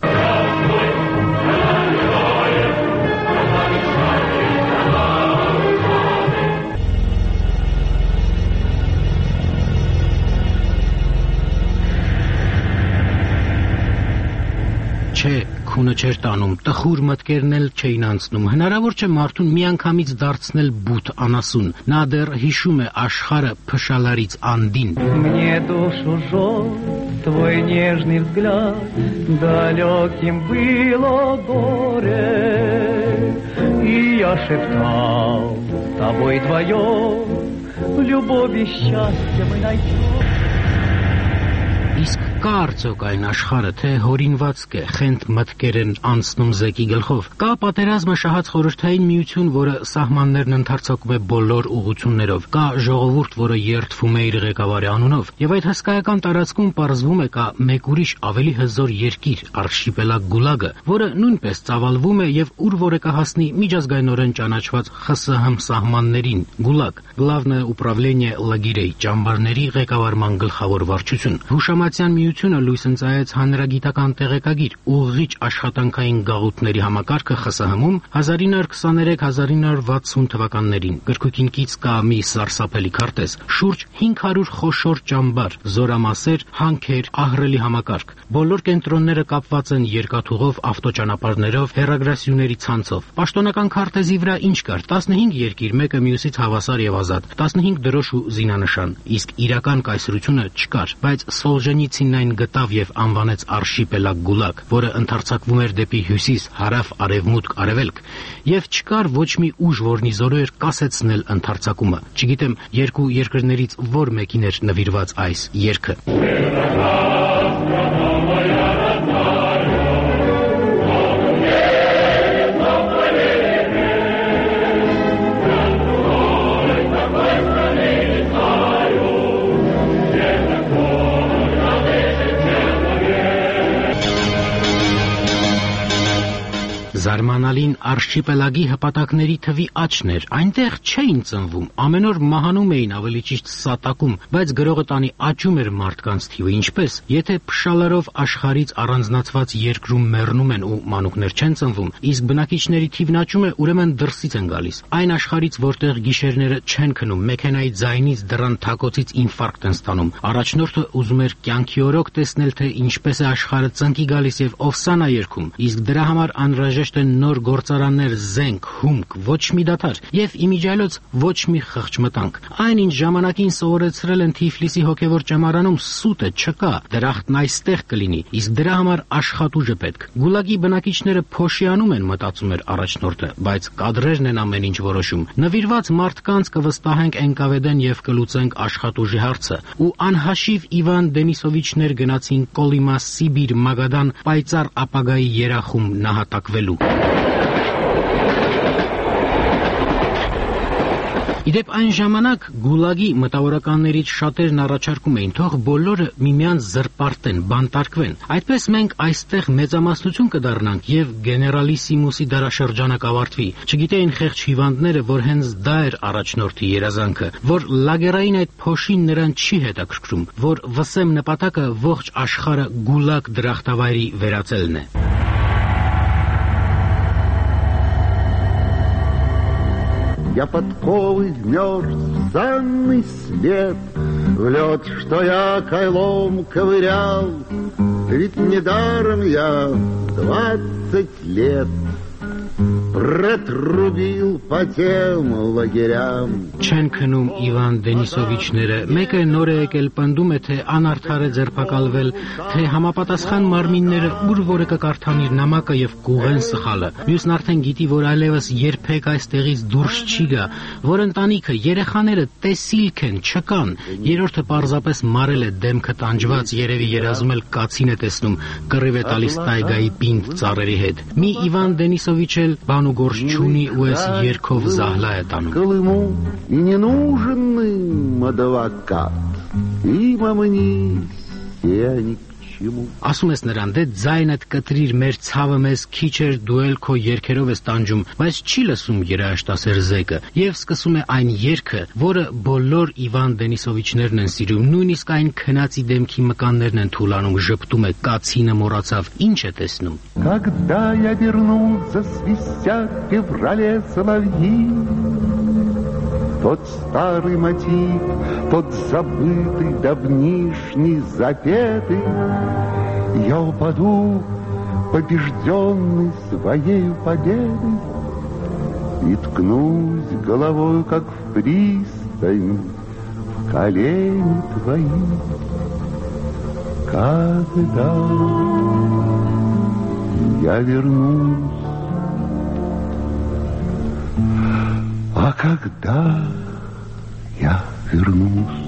Չէ, քունը չէր տանում, տխուր մտքերն էլ չէին անցնում։ Հնարավոր չէ մարդուն միանգամից դարձնել բութ անասուն։ Նա դեռ հիշում է աշխարհը փշալարից անդին։ Мне душу жжет твой нежный взгляд, далеким было горе, и я шептал тобой вдвоем, в любови счастье мы найдем. Իսկ կա արդյոք այն աշխարհը, թե հորինվածք է, խենթ մտքեր են անցնում զեկի գլխով։ Կա պատերազմը շահած խորհրդային միություն, որը սահմաններն ընդարձակում է բոլոր ուղղություններով։ Կա ժողովուրդ, որը երդվում է իր ղեկավարի անունով։ Եվ այդ հսկայական տարածքում պարզվում է կա մեկ ուրիշ ավելի հզոր երկիր՝ Արշիպելագ Գուլագը, որը նույնպես ծավալվում է եւ ուր որ է կհասնի միջազգայինորեն ճանաչված ԽՍՀՄ սահմաններին։ Գուլագ, Главное управление лагерей, ճամբարների ղեկավարման գլխավոր վարչություն։ Հուշամատյան միությունը լույս ընծայեց հանրագիտական տեղեկագիր ուղղիչ աշխատանքային գաղութների համակարգը ԽՍՀՄ-ում 1923-1960 թվականներին։ Գրքույկին կից կա մի սարսափելի քարտեզ, շուրջ 500 խոշոր ճամբար, զորամասեր, հանքեր, ահռելի համակարգ։ Բոլոր կենտրոնները կապված են երկաթուղով, ավտոճանապարհներով, հեռագրասյուների ցանցով։ Պաշտոնական քարտեզի վրա ինչ կար՝ 15 երկիր, մեկը մյուսից հավասար եւ ազատ, 15 դրոշ ու զինանշան, իսկ իրական կայսրությունը չկար, բայց Սոլժենիցինն այն գտավ եւ անվանեց արշիպելագ Գուլագ, որը ընդարձակվում էր դեպի հյուսիս, հարավ, արևմուտք, արևելք, եւ չկար ոչ մի ուժ, որն ի զորու էր կասեցնել ընդարձակումը։ Չգիտեմ, երկու երկրներից որ մեկին էր նվիրված այս երգը։ Զարմանալին արշիպելագի հպատակների թվի աճն էր, այնտեղ չէին ծնվում, ամեն օր մահանում էին, ավելի ճիշտ սատակում, բայց գրողը տանի աճում էր մարդկանց թիվը, ինչպես, եթե փշալարով աշխարից առանձնացված երկրում մեռնում են ու մանուկներ չեն ծնվում, իսկ բնակիչների թիվն աճում է, ուրեմն դրսից են գալիս, այն աշխարից, որտեղ գիշերները չեն քնում, մեքենայի ձայնից դռան թակոցից ինֆարկտ են ստանում, առաջնորդը ուզում էր կյանքի օրոք տեսնել, թե ինչպես է աշխարհը ծնկի գալիս եւ ովսանա երգում, իսկ դրա համար անհրաժեշտ նոր գործարաններ, զենք, հումք, ոչ մի դադար եւ իմիջիայլոց ոչ մի խղճմտանք։ Այնինչ ժամանակին սովորեցրել են Թիֆլիսի հոգեվոր ճեմարանում սուտ է, չկա, դրախտն այստեղ կլինի, իսկ դրա համար աշխատուժ է պետք։ Գուլագի բնակիչները փոշիանում են, մտածում էր առաջնորդը, բայց կադրերն են ամեն ինչ որոշում։ Նվիրված մարդկանց կվստահենք NKVD-ն եւ կլուծենք աշխատուժի հարցը։ Ու անհաշիվ Իվան Դենիսովիչներ գնացին Կոլիմա, Սիբիր, Մագադան, պայծառ ապագայի երախում նահատակվելու։ Իդեպ այն ժամանակ Գուլագի մտավորականներից շատերն առաջարկում էին, թող բոլորը միմյանց զրպարտեն, բանտարկվեն։ Այդպես մենք այստեղ մեծամասնություն կդառնանք եւ գեներալիսիմուսի դարաշրջանը կավարտվի։ Չգիտեին խեղճ հիվանդները, որ հենց դա էր առաջնորդի երազանքը, որ լագերային այդ փոշին նրան չի հետաքրքրում, որ վսեմ նպատակը ողջ աշխարհը Գուլագ դրախտավայրի վերածելն է։ Я подковы вмерз в санный след, в лед, что я кайлом ковырял, ведь недаром я 20 лет протрубил по тем лагерям. Չեն քնում Իվան Դենիսովիչները, մեկը նոր է եկել, պնդում է, թե անարդար է ձերբակալվել, թե համապատասխան մարմինները ուր որը կկարդան իր նամակը եւ կուղեն սխալը։ Մյուսն արդեն գիտի, որ այլևս երբեք այստեղից դուրս չի գա, որ ընտանիքը, երեխաները տեսիլք են, չկան։ Երրորդը պարզապես մարել է, դեմքը տանջված, երևի երազում էլ կացին է տեսնում, կռիվ է տալիս տայգայի պինդ ծառերի հետ։ Մի Իվան Դենիսովիչ էլ բան ու գործ չունի ու էս երգով զահլա է տանում։ Колыму и не нужен им адвокат, им мне все ни к чему. Ասում ես նրան, դե ձայնդ կտրիր, մեր ցավը մեզ քիչ էր, դու էլ քո երգերով ես տանջում, բայց չի լսում երաժշտասեր զեկը եւ սկսում է այն երգը, որը բոլոր Իվան Դենիսովիչներն են սիրում, նույնիսկ այն քնածի դեմքի մկաններն են թուլանում, ժպտում է, կացինը մոռացավ, ինչ է տեսնում։ Когда я вернусь, засвистят в феврале соловьи, тот старый мотив, тот забытый, давнишний, запетый, я упаду, побежденный своей победой, и ткнусь головой, как в пристань, в колени твои. Когда я вернусь, а когда я вернусь.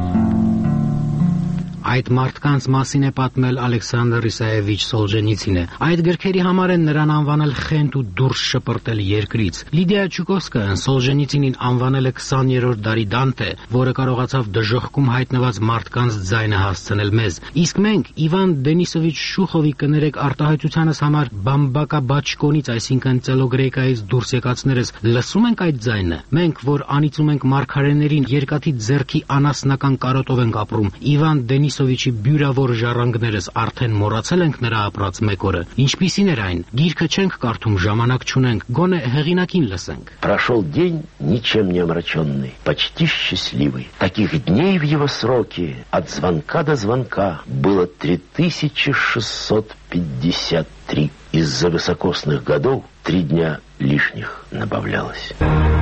Այդ մարդկանց մասին է պատմել Ալեքսանդր Իսայևիչ Սոլժենիցինը։ Այդ գրքերի համար են նրան անվանել խենթ ու դուրս շպրտել երկրից։ Լիդիա Չուկովսկայան Սոլժենիցինին անվանել է 20-րդ դարի Դանթե, որը կարողացավ դժոխքում հայտնված մարդկանց ձայնը հասցնել մեզ։ Իսկ մենք Իվան Դենիսովիչ Շուխովի կներեք արտահայտությանս համար Բամբակա Բաչկոնից, այսինքն Ծելոգրեկայից դուրս եկածներս լսում ենք այդ ձայնը։ Մենք, որ անիծում ենք մարգարեներին, երկաթի ձեռքի անասնական կարոտով ենք ապրում, Իվան Դենիսովիչ Դենիսովիչի բյուրավոր ժառանգներս արդեն մոռացել ենք նրա ապրած մեկ օրը։ Ինչպիսին էր այն։ Գիրքը չենք կարդում, ժամանակ չունենք, գոնե հեղինակին լսենք։ Прошел день, ничем не омраченный, почти счастливый. Таких дней в его сроке от звонка до звонка было 3653. Из-за высокосных годов 3 дня лишних набавлялось.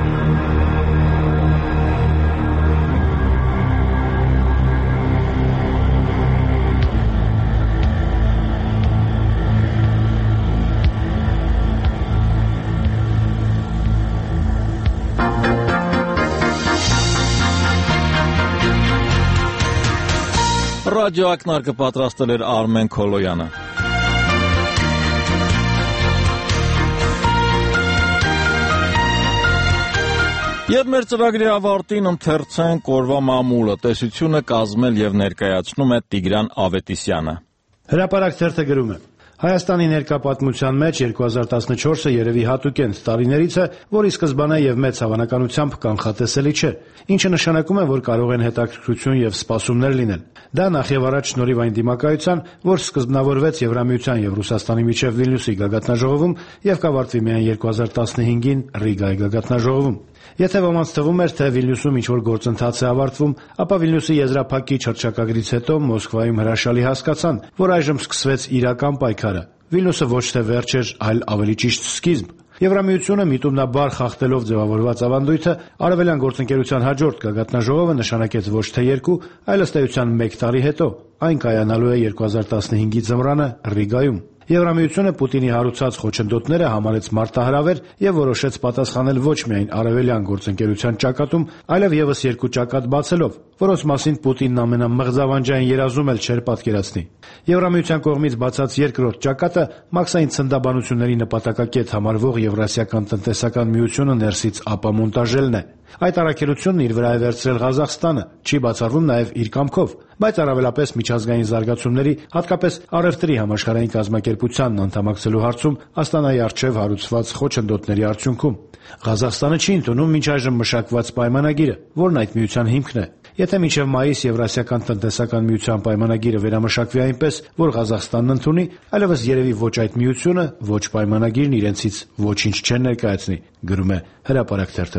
Ռադիո ակնարկը պատրաստել էր Արմեն Քոլոյանը։ Եվ մեր ծրագրի ավարտին ընթերցենք օրվա մամուլը, տեսությունը կազմել եւ ներկայացնում է Տիգրան Ավետիսյանը։ Հրապարակ թերթը գրում է. Հայաստանի ներկա պատմության մեջ 2014-ը երևի հատուկենտ տարիներից է, որի սկզբանե եւ մեծ հավանականությամբ կանխատեսելի չէ, ինչը նշանակում է, որ կարող են հետաքրքրություն եւ սպասումներ լինել։ Դա նախ եւ առաջ շնորհիվ այն դիմակայության, որ սկզբնավորվեց Եվրամիության եւ Ռուսաստանի միջև Վիլնյուսի գագաթնաժողովում եւ կավարտվի միայն 2015-ին Ռիգայի գագաթնաժողովում։ Եթե ոմանց թվում էր, թե Վիլնյուսում ինչ-որ գործընթաց է ավարտվում, ապա Վիլնյուսի եզրափակիչ հռչակագրից հետո Մոսկվայում հրաշալի հասկացան, որ այժմ սկսվեց իրական պայքարը։ Վիլնյուսը ոչ թե վերջ էր, այլ ավելի ճիշտ սկիզբ։ Եվրամիությունը միտումնաբար խախտելով ձևավորված ավանդույթը Արևելյան գործընկերության հաջորդ գագաթնաժողովը նշանակեց ոչ թե 2, այլ ըստ էության 1 տարի հետո։ Այն կայանալու է 2015-ի ձմռանը Ռիգայում։ Եվրամիությունը Պուտինի հարուցած խոչընդոտները համարեց մարտահրավեր եւ որոշեց պատասխանել ոչ միայն Արևելյան գործընկերության ճակատում, այլև եւս 2 ճակատ բացելով, որոնց մասին Պուտինն ամենամղձավանջային երազում էլ չէր պատկերացնի։ Եվրամիության կողմից բացած երկրորդ ճակատը մաքսային ցնդաբանությունների նպատակակետ համարվող Եվրասիական տնտեսական միությունը ներսից ապամոնտաժելն է։ Այդ առաքելությունն իր վրա է վերցրել Ղազախստանը, չի բացառվում նաև իր կամքով, բայց առավելապես միջազգային զարգացումների, հատկապես առևտրի համաշխարհային կազմակերպությանն անդամակցելու հարցում Աստանայի առջև հարուցված խոչընդոտների արդյունքում։ Ղազախստանը չի ընդունում մինչ այժմ մշակված պայմանագիրը, որն այդ միության հիմքն է։ Եթե մինչև մայիս Եվրասիական տնտեսական միության պայմանագիրը վերամշակվի այնպես, որ Ղազախստանն ընդունի, այլևս երևի ոչ այդ միությունը, ոչ պայմանագիրն իրենցից ոչինչ չեն ներկայացնի, գրում է Հրապարակ թերթը։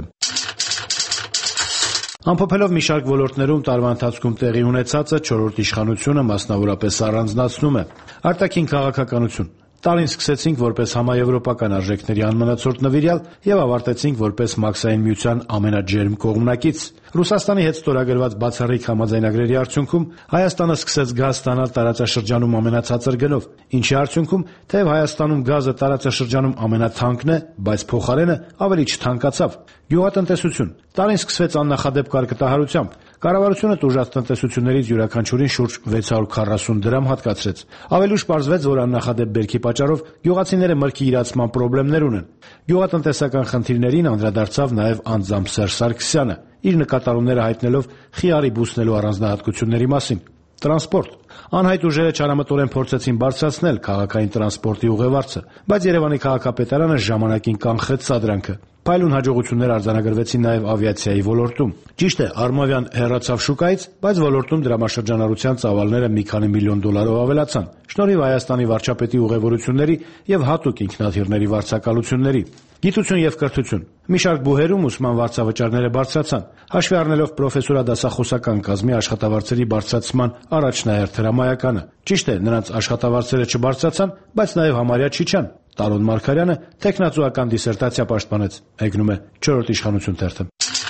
Ամփոփելով մի շարք ոլորտներում տարվա ընթացքում տեղի ունեցածը 4-րդ իշխանությունը մասնավորապես առանձնացնում է. արտաքին քաղաքականություն։ Տարին սկսեցինք որպես համաեվրոպական արժեքների անմնացորդ նվիրյալ եւ ավարտեցինք որպես մաքսային միության ամենաջերմ կողմնակից։ Ռուսաստանի հետ ստորագրված բացառիկ համաձայնագրերի արդյունքում Հայաստանը սկսեց գազ ստանալ տարածաշրջանում ամենացածր գնով, ինչի արդյունքում թեև Հայաստանում գազը տարածաշրջանում ամենաթանկն է, բայց փոխարենը ավելի չթանկացավ։ Գյուղատնտեսություն։ Տարին սկսվեց աննախադեպ կարկտահարությամբ։ Կառավարությունը տուժած տնտեսություններից յուրաքանչյուրին շուրջ 640 դրամ հատկացրեց։ Ավելի ուշ պարզվեց, որ աննախադեպ բերքի պատճառով գյուղացիները մրգի իրացման խնդիրներ ունեն։ Գյուղատնտեսական խնդիրներին անդրադարձավ նաև անձամբ Սերժ Սարգսյանը, իր նկատառումները հայտնելով խիարի բուսնելու առանձնահատկությունների մասին։ Տրանսպորտ։ Անհայտ ուժերը չարամտորեն փորձեցին բարձրացնել քաղաքային տրանսպորտի ուղևորձը, բայց Երևանի քաղաքապետարանը ժամանակին կանխեց սադրանքը։ Փայլուն հաջողություններ արձանագրվեցին նաև ավիացիայի ոլորտում։ Ճիշտ է, Արմավյան հեռացավ շուկայից, բայց ոլորտում դրամաշրջանառության ծավալները մի քանի միլիոն դոլարով ավելացան, շնորհիվ Հայաստանի վարչապետի ուղևորությունների եւ հատուկ ինքնաթիռների վարձակալությունների։ Գիտություն եւ կրթություն։ Մի շարք բուհերում ուսման վարձավճարները բարձրացան, հաշվի առնելով պրոֆեսորադասախոսական կազմի աշխատավարձերի բարձրացման առաջնահերթ հրամայականը։ Ճիշտ է, նրանց աշխատավարձերը չբարձրացան, բայց նաև համարյա չիջան։ Տարոն Մարգարյանը տեխնացուական դիսերտացիա պաշտպանեց, եկնում է 4-րդ իշխանություն թերթը։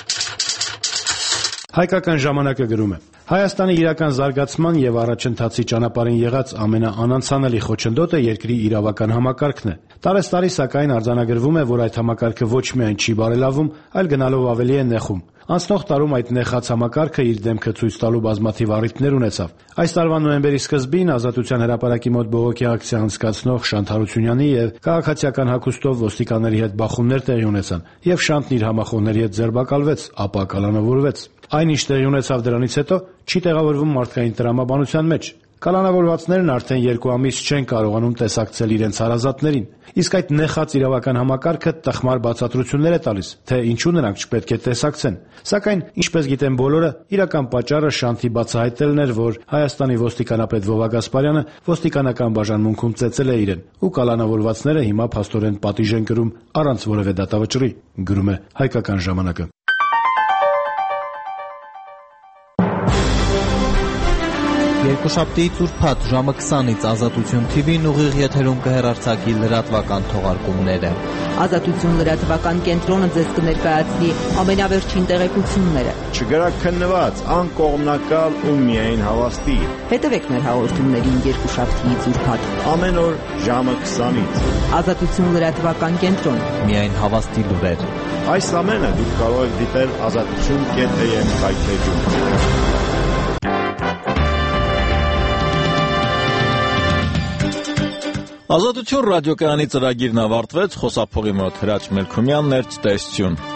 Հայկական ժամանակը գրում է. Հայաստանի իրական զարգացման եւ առաջընթացի ճանապարհին եղած ամենաանանցանելի խոչընդոտը երկրի իրավական համակարգն է։ Տարեստարի սակայն արձանագրվում է, որ այդ համակարգը ոչ միայն չի բարելավում, այլ գնալով ավելի է նեղում։ Անցնող տարում այդ նեխած համակարգը իր դեմքը ցույց տալու բազմաթիվ առիթներ ունեցավ։ Այս տարվա նոյեմբերի սկզբին Ազատության հրապարակի մոտ բողոքի ակցիա անցկացնող Շանթ Հարությունյանի եւ քաղաքացիական հագուստով ոստիկանների հետ բախումներ տեղի ունեցան, եւ Շանթն իր համախոհների հետ ձերբակալվեց, ապա կալանավորվեց։ Այն ինչ տեղի ունեցավ դրանից հետո չի տեղավորվում մարդկային տրամաբանության մեջ։ Կալանավորվածներն արդեն 2 ամիս չեն կարողանում տեսակցել իրենց հարազատներին։ Իսկ այդ նեխած իրավական համակարգը տխմար բացատրություններ է տալիս, թե ինչու նրանք չպետք է տեսակցեն։ Սակայն, ինչպես գիտեն բոլորը, իրական պատճառը Շանթի բացահայտելն էր, որ Հայաստանի ոստիկանապետ Վովա Գասպարյանը ոստիկանական բաժանմունքում ծեծել է իրեն, ու կալանավորվածները հիմա փաստորեն պատիժ են կրում առանց որևէ դատավճռի, գրում է Հայկական ժամանակը։ Երկուշաբթիից ուրբաթ ժամը 20-ից Ազատություն TV-ն ուղիղ եթերում կհեռարձակի լրատվական թողարկումները։ Ազատություն լրատվական կենտրոնը ձեզ կներկայացնի ամենավերջին տեղեկությունները։ Չգրակ քննված, անկողմնակալ ու միայն հավաստի։ Հետևեք մեր հաղորդումներին երկուշաբթիից ուրբաթ ամեն օր ժամը 20-ից։ Ազատություն լրատվական կենտրոն։ Միայն հավաստի լուրեր։ Այս ամենը դուք կարող եք դիտել azatutun.am կայքեջում։ Ազատություն ռադիոկայանի ծրագիրն ավարտվեց, խոսափողի մոտ Հրաչ Մելքումյանն էր, ցտեսություն։